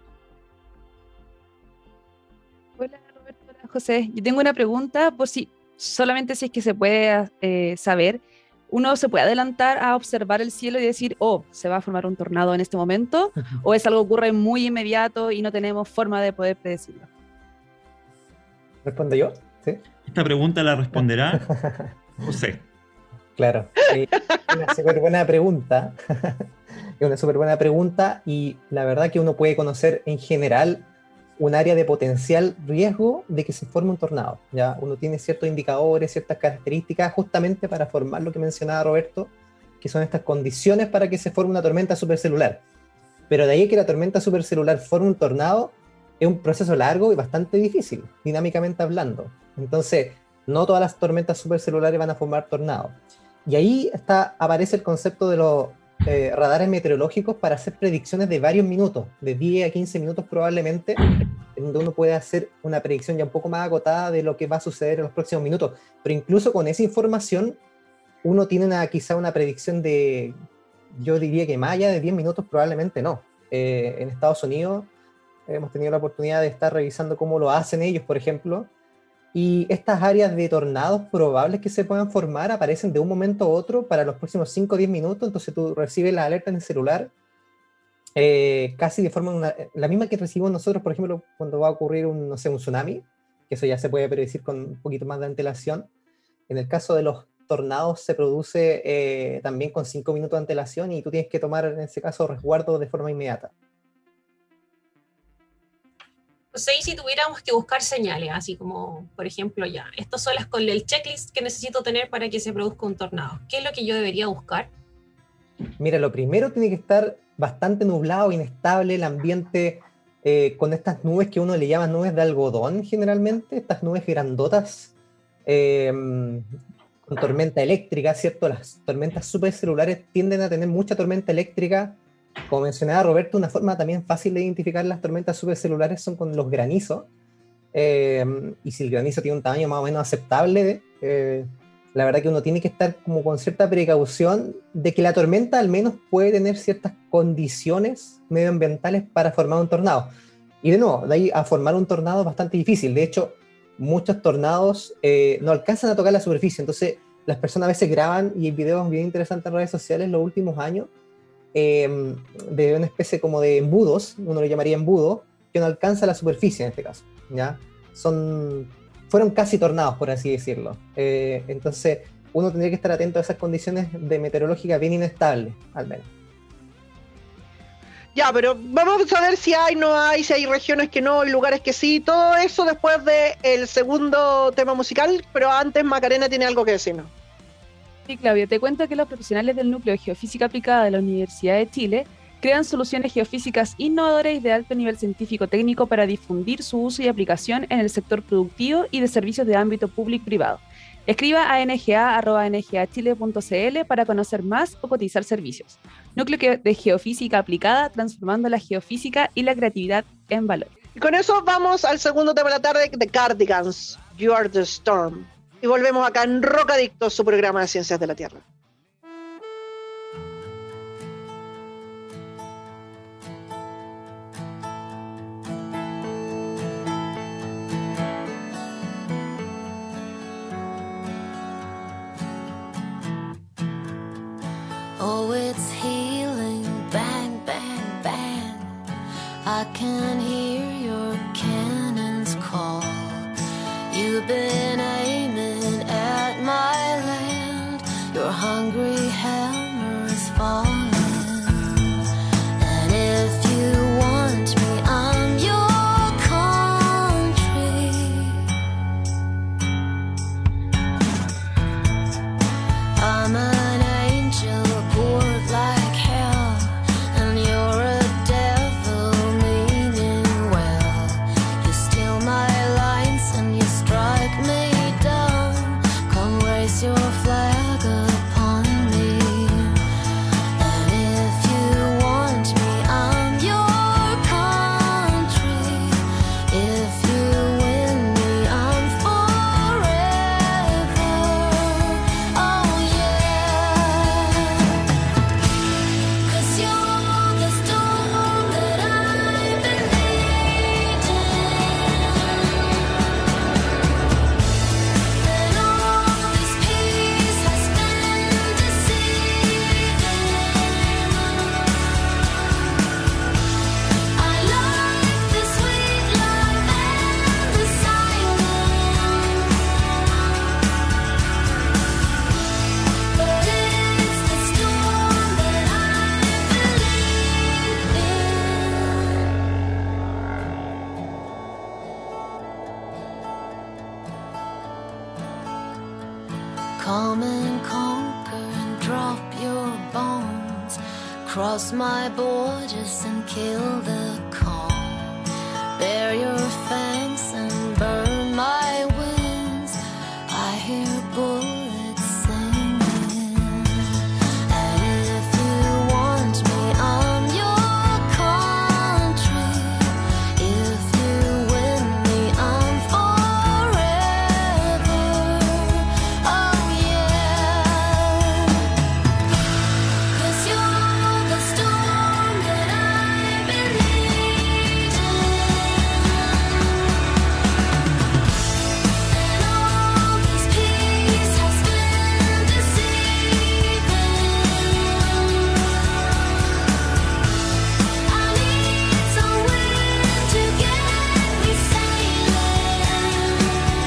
Hola Roberto, hola José. Yo tengo una pregunta, por si solamente si es que se puede eh, saber. ¿Uno se puede adelantar a observar el cielo y decir, oh, se va a formar un tornado en este momento? ¿O es algo que ocurre muy inmediato y no tenemos forma de poder predecirlo? ¿Respondo yo? ¿Sí? Esta pregunta la responderá José. Claro. Eh, una súper buena pregunta. Es una súper buena pregunta, y la verdad que uno puede conocer en general un área de potencial riesgo de que se forme un tornado. ¿Ya? Uno tiene ciertos indicadores, ciertas características justamente para formar lo que mencionaba Roberto, que son estas condiciones para que se forme una tormenta supercelular. Pero de ahí que la tormenta supercelular forme un tornado es un proceso largo y bastante difícil, dinámicamente hablando. Entonces, no todas las tormentas supercelulares van a formar tornados. Y ahí está, aparece el concepto de los eh, radares meteorológicos para hacer predicciones de varios minutos, de diez a quince minutos probablemente, en donde uno puede hacer una predicción ya un poco más acotada de lo que va a suceder en los próximos minutos. Pero incluso con esa información, uno tiene una, quizá una predicción de, yo diría que más allá de diez minutos probablemente no. Eh, en Estados Unidos hemos tenido la oportunidad de estar revisando cómo lo hacen ellos, por ejemplo, y estas áreas de tornados probables que se puedan formar aparecen de un momento a otro para los próximos cinco o diez minutos. Entonces tú recibes la alerta en el celular eh, casi de forma una, la misma que recibimos nosotros, por ejemplo, cuando va a ocurrir un, no sé, un tsunami, que eso ya se puede predecir con un poquito más de antelación. En el caso de los tornados se produce eh, también con cinco minutos de antelación, y tú tienes que tomar en ese caso resguardo de forma inmediata. Pues ahí si tuviéramos que buscar señales, así como, por ejemplo, ya, estas son las con el checklist que necesito tener para que se produzca un tornado. ¿Qué es lo que yo debería buscar? Mira, lo primero tiene que estar bastante nublado, inestable el ambiente, eh, con estas nubes que uno le llama nubes de algodón generalmente, estas nubes grandotas, eh, con tormenta eléctrica, ¿cierto? Las tormentas supercelulares tienden a tener mucha tormenta eléctrica. Como mencionaba Roberto, una forma también fácil de identificar las tormentas supercelulares son con los granizos, eh, y si el granizo tiene un tamaño más o menos aceptable, eh, la verdad que uno tiene que estar como con cierta precaución de que la tormenta al menos puede tener ciertas condiciones medioambientales para formar un tornado. Y de nuevo, de ahí a formar un tornado es bastante difícil. De hecho, muchos tornados eh, no alcanzan a tocar la superficie. Entonces, las personas a veces graban, y hay videos bien interesantes en redes sociales en los últimos años, eh, de una especie como de embudos, uno lo llamaría embudo, que no alcanza la superficie en este caso, ¿ya? Son... fueron casi tornados, por así decirlo. Eh, entonces, uno tendría que estar atento a esas condiciones de meteorológica bien inestables, al menos. Ya, pero vamos a ver si hay, no hay, si hay regiones que no, hay lugares que sí, todo eso después del segundo tema musical, pero antes Macarena tiene algo que decirnos. Sí, Claudia, te cuento que los profesionales del Núcleo de Geofísica Aplicada de la Universidad de Chile crean soluciones geofísicas innovadoras y de alto nivel científico-técnico para difundir su uso y aplicación en el sector productivo y de servicios de ámbito público-privado. Escriba a n g a arroba n g a chile punto c l para conocer más o cotizar servicios. Núcleo de Geofísica Aplicada, transformando la geofísica y la creatividad en valor. Y con eso vamos al segundo tema de la tarde, de Cardigans, You Are the Storm. Y volvemos acá en Rocadicto, su programa de Ciencias de la Tierra. Oh, it's healing, bang, bang, bang. I can hear your cannons call. You've been aiming at my land. Your hungry hammer is falling. And if you want me, I'm your country. I'm an angel. Like hell, and you're a devil meaning well. You steal my lines and you strike me down. Come raise your flag upon me. And if you want me, I'm your country. If you win me, I'm forever. Oh yeah. Come and conquer and drop your bones. Cross my borders and kill the calm. Bare your fangs and burn my wings. I hear bullets singing. And if you want me, I'm your country. If you win me, I'm forever. Oh yeah. 'Cause you're the storm that I've been needing. And all this peace has been deceiving. I need some wind to get me sailing.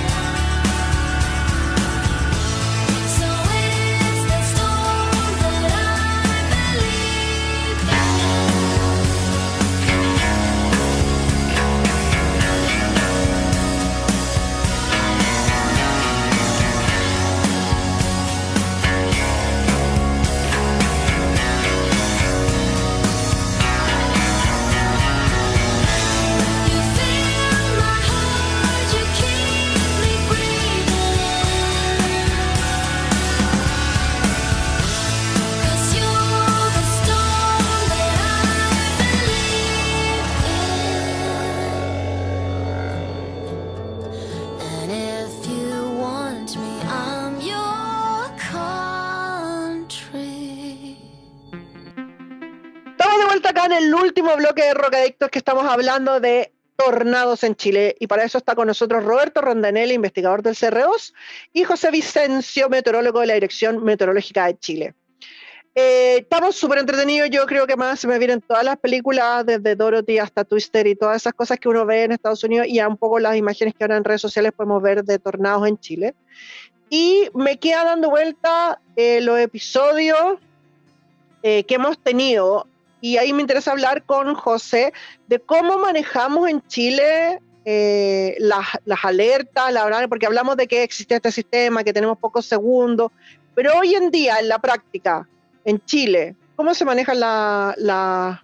So it's the storm that I believe you fill my heart, you keep me breathing. 'Cause you're the storm that I believe in. And if you want me, I'm your country. Estamos de vuelta acá en el último bloque de Rocadictos, que estamos hablando de tornados en Chile, y para eso está con nosotros Roberto Rondanelli, investigador del C R O S, y José Vicencio, meteorólogo de la Dirección Meteorológica de Chile. Eh, estamos súper entretenidos. Yo creo que más se me vienen todas las películas, desde Dorothy hasta Twister y todas esas cosas que uno ve en Estados Unidos, y a un poco las imágenes que ahora en redes sociales podemos ver de tornados en Chile. y me queda dando vuelta eh, los episodios eh, que hemos tenido. Y ahí me interesa hablar con José de cómo manejamos en Chile eh, las, las alertas, la verdad, porque hablamos de que existe este sistema, que tenemos pocos segundos, pero hoy en día, en la práctica, en Chile, ¿cómo se maneja la, la,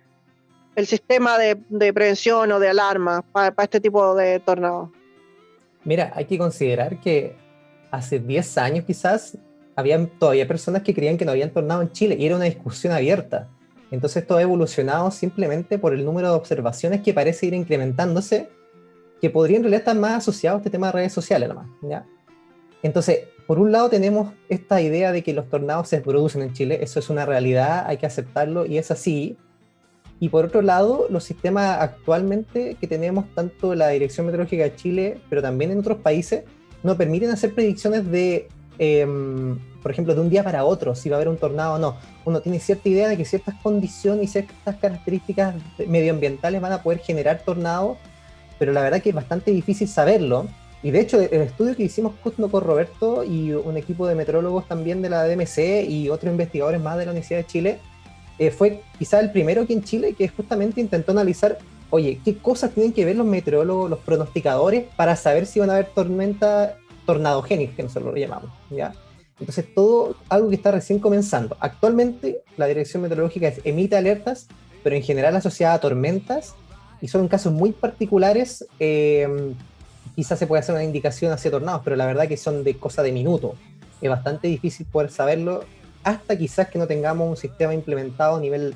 el sistema de, de prevención o de alarma para, para este tipo de tornados? Mira, hay que considerar que hace diez años quizás habían todavía personas que creían que no habían tornado en Chile y era una discusión abierta. Entonces esto ha evolucionado simplemente por el número de observaciones que parece ir incrementándose, que podría en realidad estar más asociado a este tema de redes sociales nomás, ¿ya? Entonces, por un lado tenemos esta idea de que los tornados se producen en Chile, eso es una realidad, hay que aceptarlo y es así. Y por otro lado, los sistemas actualmente que tenemos, tanto la Dirección Meteorológica de Chile, pero también en otros países, nos permiten hacer predicciones de, eh, por ejemplo, de un día para otro, si va a haber un tornado o no. Uno tiene cierta idea de que ciertas condiciones y ciertas características medioambientales van a poder generar tornados, pero la verdad que es bastante difícil saberlo. Y de hecho, el estudio que hicimos junto con Roberto y un equipo de meteorólogos también de la D M C y otros investigadores más de la Universidad de Chile, eh, fue quizá el primero aquí en Chile que justamente intentó analizar, oye, ¿qué cosas tienen que ver los meteorólogos, los pronosticadores, para saber si van a haber tormentas tornadogénicas, que nosotros lo llamamos, ¿ya? Entonces, todo algo que está recién comenzando. Actualmente, la Dirección Meteorológica emite alertas, pero en general asociada a tormentas, y son en casos muy particulares, eh, quizás se puede hacer una indicación hacia tornados, pero la verdad que son de cosa de minuto. Es bastante difícil poder saberlo, hasta quizás que no tengamos un sistema implementado a nivel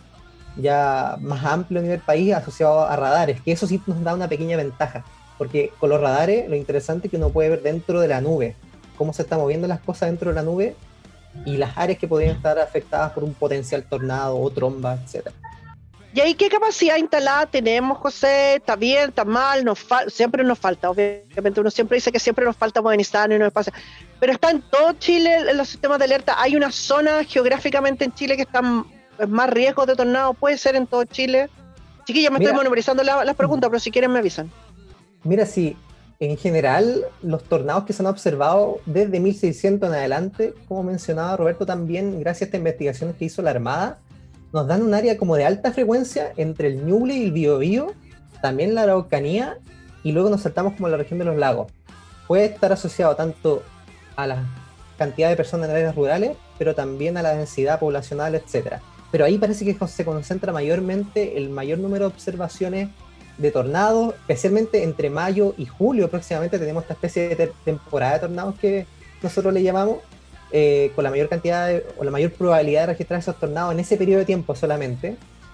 ya más amplio a nivel país, asociado a radares, que eso sí nos da una pequeña ventaja, porque con los radares lo interesante es que uno puede ver dentro de la nube cómo se están moviendo las cosas dentro de la nube y las áreas que podrían estar afectadas por un potencial tornado o tromba, etcétera. ¿Y ahí qué capacidad instalada tenemos, José? ¿Está bien? ¿Está mal? Nos fal- siempre nos falta, obviamente uno siempre dice que siempre nos falta modernizar y no nos pasa. Pero está en todo Chile en los sistemas de alerta. ¿Hay una zona geográficamente en Chile que está en más riesgo de tornado? ¿Puede ser en todo Chile? Chiquillos, me Mira, estoy monopolizando la- las preguntas, pero si quieren me avisan. Mira, sí, en general los tornados que se han observado desde mil seiscientos en adelante, como mencionaba Roberto también, gracias a esta investigación que hizo la Armada, nos dan un área como de alta frecuencia entre el Ñuble y el Biobío, también la Araucanía, y luego nos saltamos como a la región de los lagos. Puede estar asociado tanto a la cantidad de personas en áreas rurales, pero también a la densidad poblacional, etcétera. Pero ahí parece que se concentra mayormente el mayor número de observaciones de tornados, especialmente entre mayo y julio próximamente tenemos esta especie de te- temporada de tornados que nosotros le llamamos, eh, con la mayor cantidad de, o la mayor probabilidad de registrar esos tornados en ese periodo de tiempo solamente.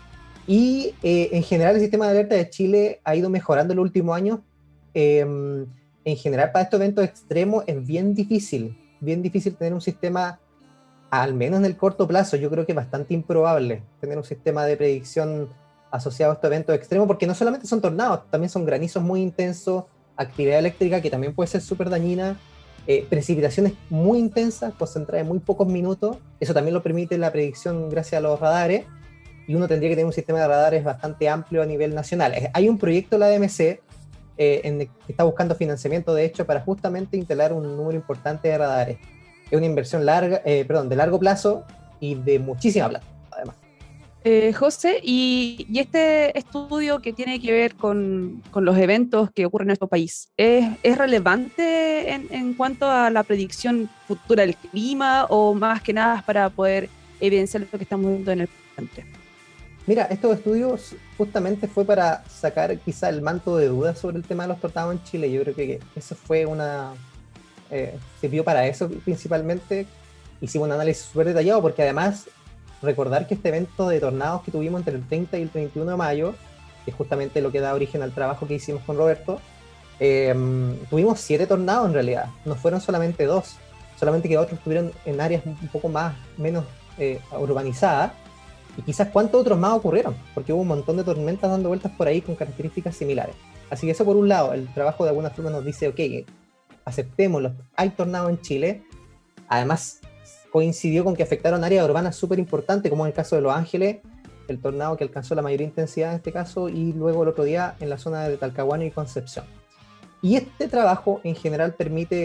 Y eh, en general el sistema de alerta de Chile ha ido mejorando en los últimos años. Eh, en general para estos eventos extremos es bien difícil, bien difícil tener un sistema, al menos en el corto plazo, yo creo que es bastante improbable tener un sistema de predicción asociado a estos eventos extremos, porque no solamente son tornados, también son granizos muy intensos, actividad eléctrica que también puede ser súper dañina, eh, precipitaciones muy intensas, concentradas en muy pocos minutos. Eso también lo permite la predicción gracias a los radares, y uno tendría que tener un sistema de radares bastante amplio a nivel nacional. Eh, Hay un proyecto de la D M C eh, en el que está buscando financiamiento, de hecho, para justamente instalar un número importante de radares. Es una inversión larga, eh, perdón, de largo plazo y de muchísima plata, además. Eh, José, y, y este estudio que tiene que ver con, con los eventos que ocurren en nuestro país, ¿es, es relevante en, en cuanto a la predicción futura del clima o más que nada para poder evidenciar lo que estamos viendo en el presente? Mira, estos estudios justamente fue para sacar quizá el manto de dudas sobre el tema de los tornados en Chile. Yo creo que eso fue una... Eh, sirvió para eso principalmente. Hicimos un análisis súper detallado porque además recordar que este evento de tornados que tuvimos entre el treinta y el treinta y uno de mayo, que es justamente lo que da origen al trabajo que hicimos con Roberto, eh, tuvimos siete tornados en realidad, no fueron solamente dos, solamente que otros estuvieron en áreas un poco más, menos eh, urbanizadas, y quizás cuántos otros más ocurrieron, porque hubo un montón de tormentas dando vueltas por ahí con características similares. Así que eso por un lado, el trabajo de alguna forma nos dice, ok, aceptémoslo, hay tornados en Chile, además coincidió con que afectaron áreas urbanas súper importantes, como en el caso de Los Ángeles, el tornado que alcanzó la mayor intensidad en este caso, y luego el otro día en la zona de Talcahuano y Concepción. Y este trabajo en general permite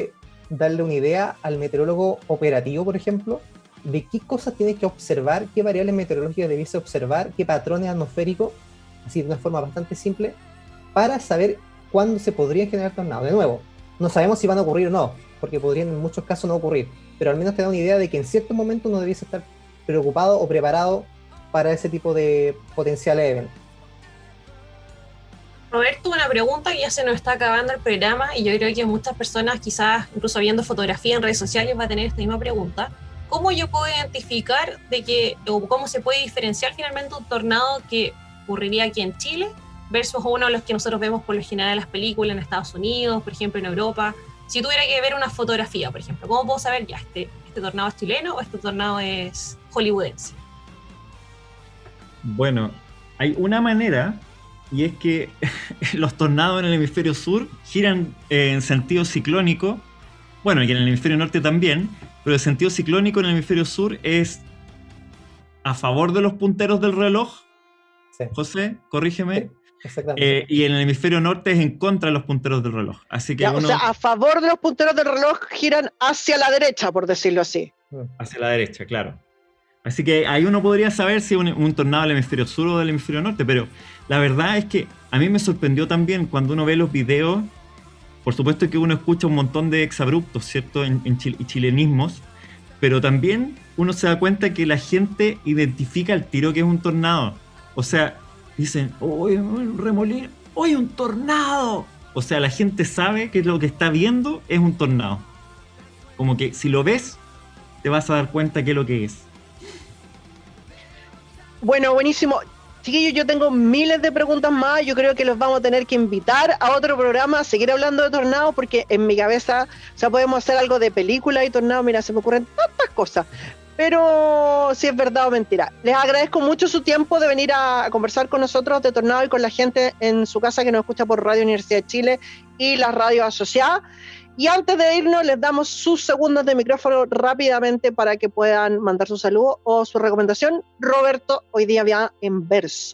darle una idea al meteorólogo operativo, por ejemplo, de qué cosas tiene que observar, qué variables meteorológicas debiese observar, qué patrones atmosféricos, así de una forma bastante simple, para saber cuándo se podrían generar tornados. De nuevo, no sabemos si van a ocurrir o no, porque podrían en muchos casos no ocurrir, pero al menos te da una idea de que en ciertos momentos uno debiese estar preocupado o preparado para ese tipo de potenciales eventos. Roberto, una pregunta que ya se nos está acabando el programa y yo creo que muchas personas, quizás incluso viendo fotografía en redes sociales, va a tener esta misma pregunta. ¿Cómo yo puedo identificar de que, o cómo se puede diferenciar finalmente un tornado que ocurriría aquí en Chile versus uno de los que nosotros vemos por lo general en las películas en Estados Unidos, por ejemplo en Europa? Si tuviera que ver una fotografía, por ejemplo, ¿cómo puedo saber ya este, este tornado es chileno o este tornado es hollywoodense? Bueno, hay una manera, y es que los tornados en el hemisferio sur giran en sentido ciclónico, bueno, y en el hemisferio norte también, pero el sentido ciclónico en el hemisferio sur es a favor de los punteros del reloj. Sí. José, corrígeme. Sí, exactamente. Eh, y en el hemisferio norte es en contra de los punteros del reloj. Así que Ya, uno O sea, a favor de los punteros del reloj giran hacia la derecha, por decirlo así. hacia la derecha, claro. Así que ahí uno podría saber si un, un tornado del hemisferio sur o del hemisferio norte, pero la verdad es que a mí me sorprendió también cuando uno ve los videos. Por supuesto que uno escucha un montón de exabruptos, ¿cierto? En, en chil- chilenismos, pero también uno se da cuenta que la gente identifica el tiro que es un tornado. O sea, dicen, ¡oye, un remolino! ¡Oye, un tornado! O sea, la gente sabe que lo que está viendo es un tornado. Como que si lo ves, te vas a dar cuenta que es lo que es. Bueno, buenísimo. Chiquillos, yo tengo miles de preguntas más. Yo creo que los vamos a tener que invitar a otro programa a seguir hablando de tornados, porque en mi cabeza, o sea, podemos hacer algo de película y tornados. Mira, se me ocurren tantas cosas. Pero si es verdad o mentira. Les agradezco mucho su tiempo de venir a conversar con nosotros de tornado y con la gente en su casa que nos escucha por Radio Universidad de Chile y las radios asociadas. Y antes de irnos, les damos sus segundos de micrófono rápidamente para que puedan mandar su saludo o su recomendación. Roberto, hoy día va en verso.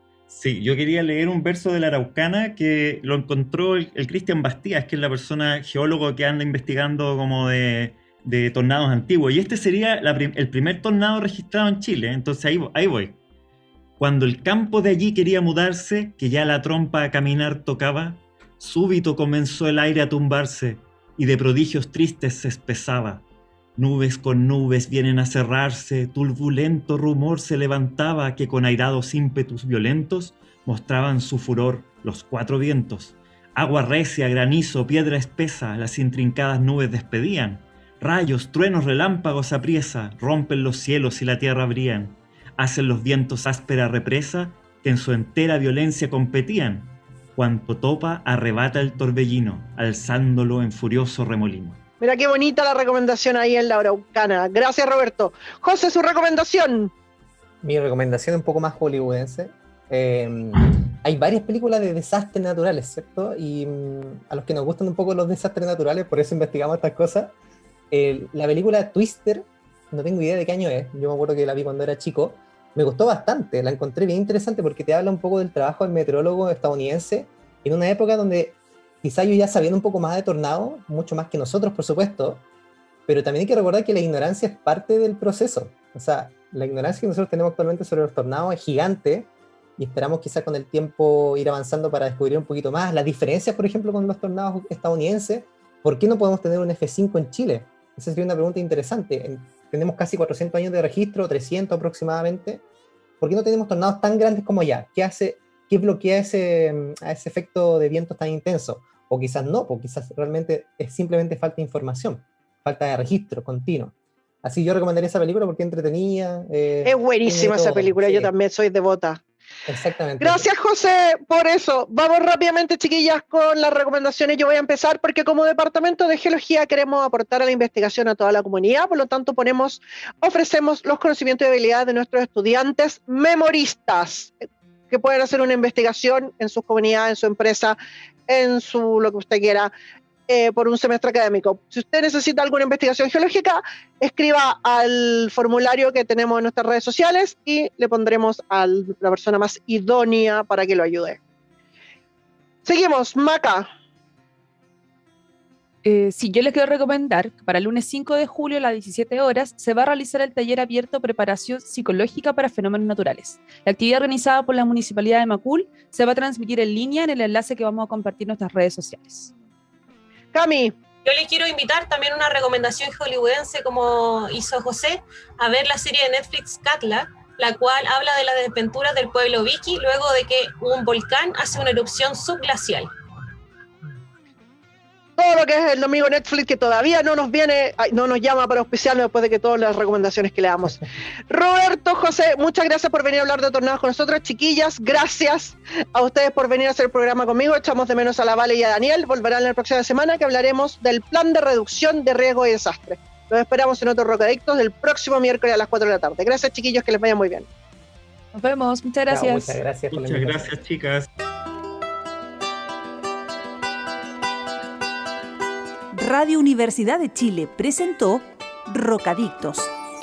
Sí, yo quería leer un verso de la Araucana que lo encontró el, el Cristian Bastías, que es la persona geólogo que anda investigando como de, de tornados antiguos. Y este sería la prim- el primer tornado registrado en Chile, entonces ahí, ahí voy. Cuando el campo de allí quería mudarse, que ya la trompa a caminar tocaba, súbito comenzó el aire a tumbarse y de prodigios tristes se espesaba. Nubes con nubes vienen a cerrarse, turbulento rumor se levantaba que con airados ímpetus violentos mostraban su furor los cuatro vientos. Agua recia, granizo, piedra espesa, las intrincadas nubes despedían. Rayos, truenos, relámpagos apriesa, rompen los cielos y la tierra brían. Hacen los vientos áspera represa que en su entera violencia competían. Cuanto topa arrebata el torbellino, alzándolo en furioso remolino. Mira qué bonita la recomendación ahí en la Araucana. Gracias, Roberto. José, su recomendación. Mi recomendación es un poco más hollywoodense. Eh, hay varias películas de desastres naturales, ¿cierto? Y mm, a los que nos gustan un poco los desastres naturales, por eso investigamos estas cosas. Eh, la película Twister, no tengo idea de qué año es, yo me acuerdo que la vi cuando era chico, me gustó bastante, la encontré bien interesante porque te habla un poco del trabajo del meteorólogo estadounidense en una época donde quizá ellos ya sabían un poco más de tornados, mucho más que nosotros, por supuesto, pero también hay que recordar que la ignorancia es parte del proceso. O sea, la ignorancia que nosotros tenemos actualmente sobre los tornados es gigante y esperamos quizá con el tiempo ir avanzando para descubrir un poquito más las diferencias, por ejemplo, con los tornados estadounidenses. ¿Por qué no podemos tener un F cinco en Chile? Esa sería una pregunta interesante. Tenemos casi cuatrocientos años de registro, trescientos aproximadamente. ¿Por qué no tenemos tornados tan grandes como allá? ¿Qué hace, qué bloquea ese, a ese efecto de vientos tan intenso? O quizás no, porque quizás realmente es simplemente falta de información, falta de registro continuo. Así yo recomendaría esa película porque es entretenida. Eh, Es buenísima esa todo, película, sí. yo también soy devota. Exactamente. Gracias, José, por eso. Vamos rápidamente, chiquillas, con las recomendaciones. Yo voy a empezar porque como Departamento de Geología queremos aportar a la investigación a toda la comunidad, por lo tanto ponemos, ofrecemos los conocimientos y habilidades de nuestros estudiantes memoristas que pueden hacer una investigación en su comunidad, en su empresa, en su lo que usted quiera, eh, por un semestre académico. Si usted necesita alguna investigación geológica, escriba al formulario que tenemos en nuestras redes sociales y le pondremos a la persona más idónea para que lo ayude. Seguimos, Maca. Eh, sí, yo les quiero recomendar que para el lunes cinco de julio a las diecisiete horas se va a realizar el taller abierto Preparación Psicológica para Fenómenos Naturales. La actividad organizada por la Municipalidad de Macul se va a transmitir en línea en el enlace que vamos a compartir en nuestras redes sociales. Cami, Yo les quiero invitar también una recomendación hollywoodense, como hizo José, a ver la serie de Netflix Katla, la cual habla de las desventuras del pueblo Viki luego de que un volcán hace una erupción subglacial. todo lo que es el domingo Netflix, que todavía no nos viene, ay, no nos llama para auspiciarnos después de que todas las recomendaciones que le damos. Roberto, José, muchas gracias por venir a hablar de tornados con nosotros. Chiquillas, gracias a ustedes por venir a hacer el programa conmigo. Echamos de menos a la Vale y a Daniel. Volverán la próxima semana que hablaremos del plan de reducción de riesgo y desastre. Los esperamos en otros Rocadictos el próximo miércoles a las cuatro de la tarde. Gracias, chiquillos, que les vaya muy bien. Nos vemos, muchas Chao, gracias. muchas gracias por la Muchas invitación. gracias, chicas. Radio Universidad de Chile presentó Rocadictos.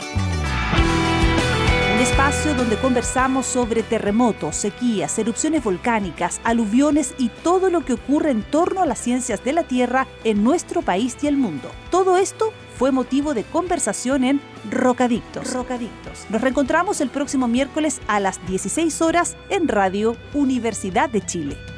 Un espacio donde conversamos sobre terremotos, sequías, erupciones volcánicas, aluviones y todo lo que ocurre en torno a las ciencias de la Tierra en nuestro país y el mundo. Todo esto fue motivo de conversación en Rocadictos. Rocadictos. Nos reencontramos el próximo miércoles a las dieciséis horas en Radio Universidad de Chile.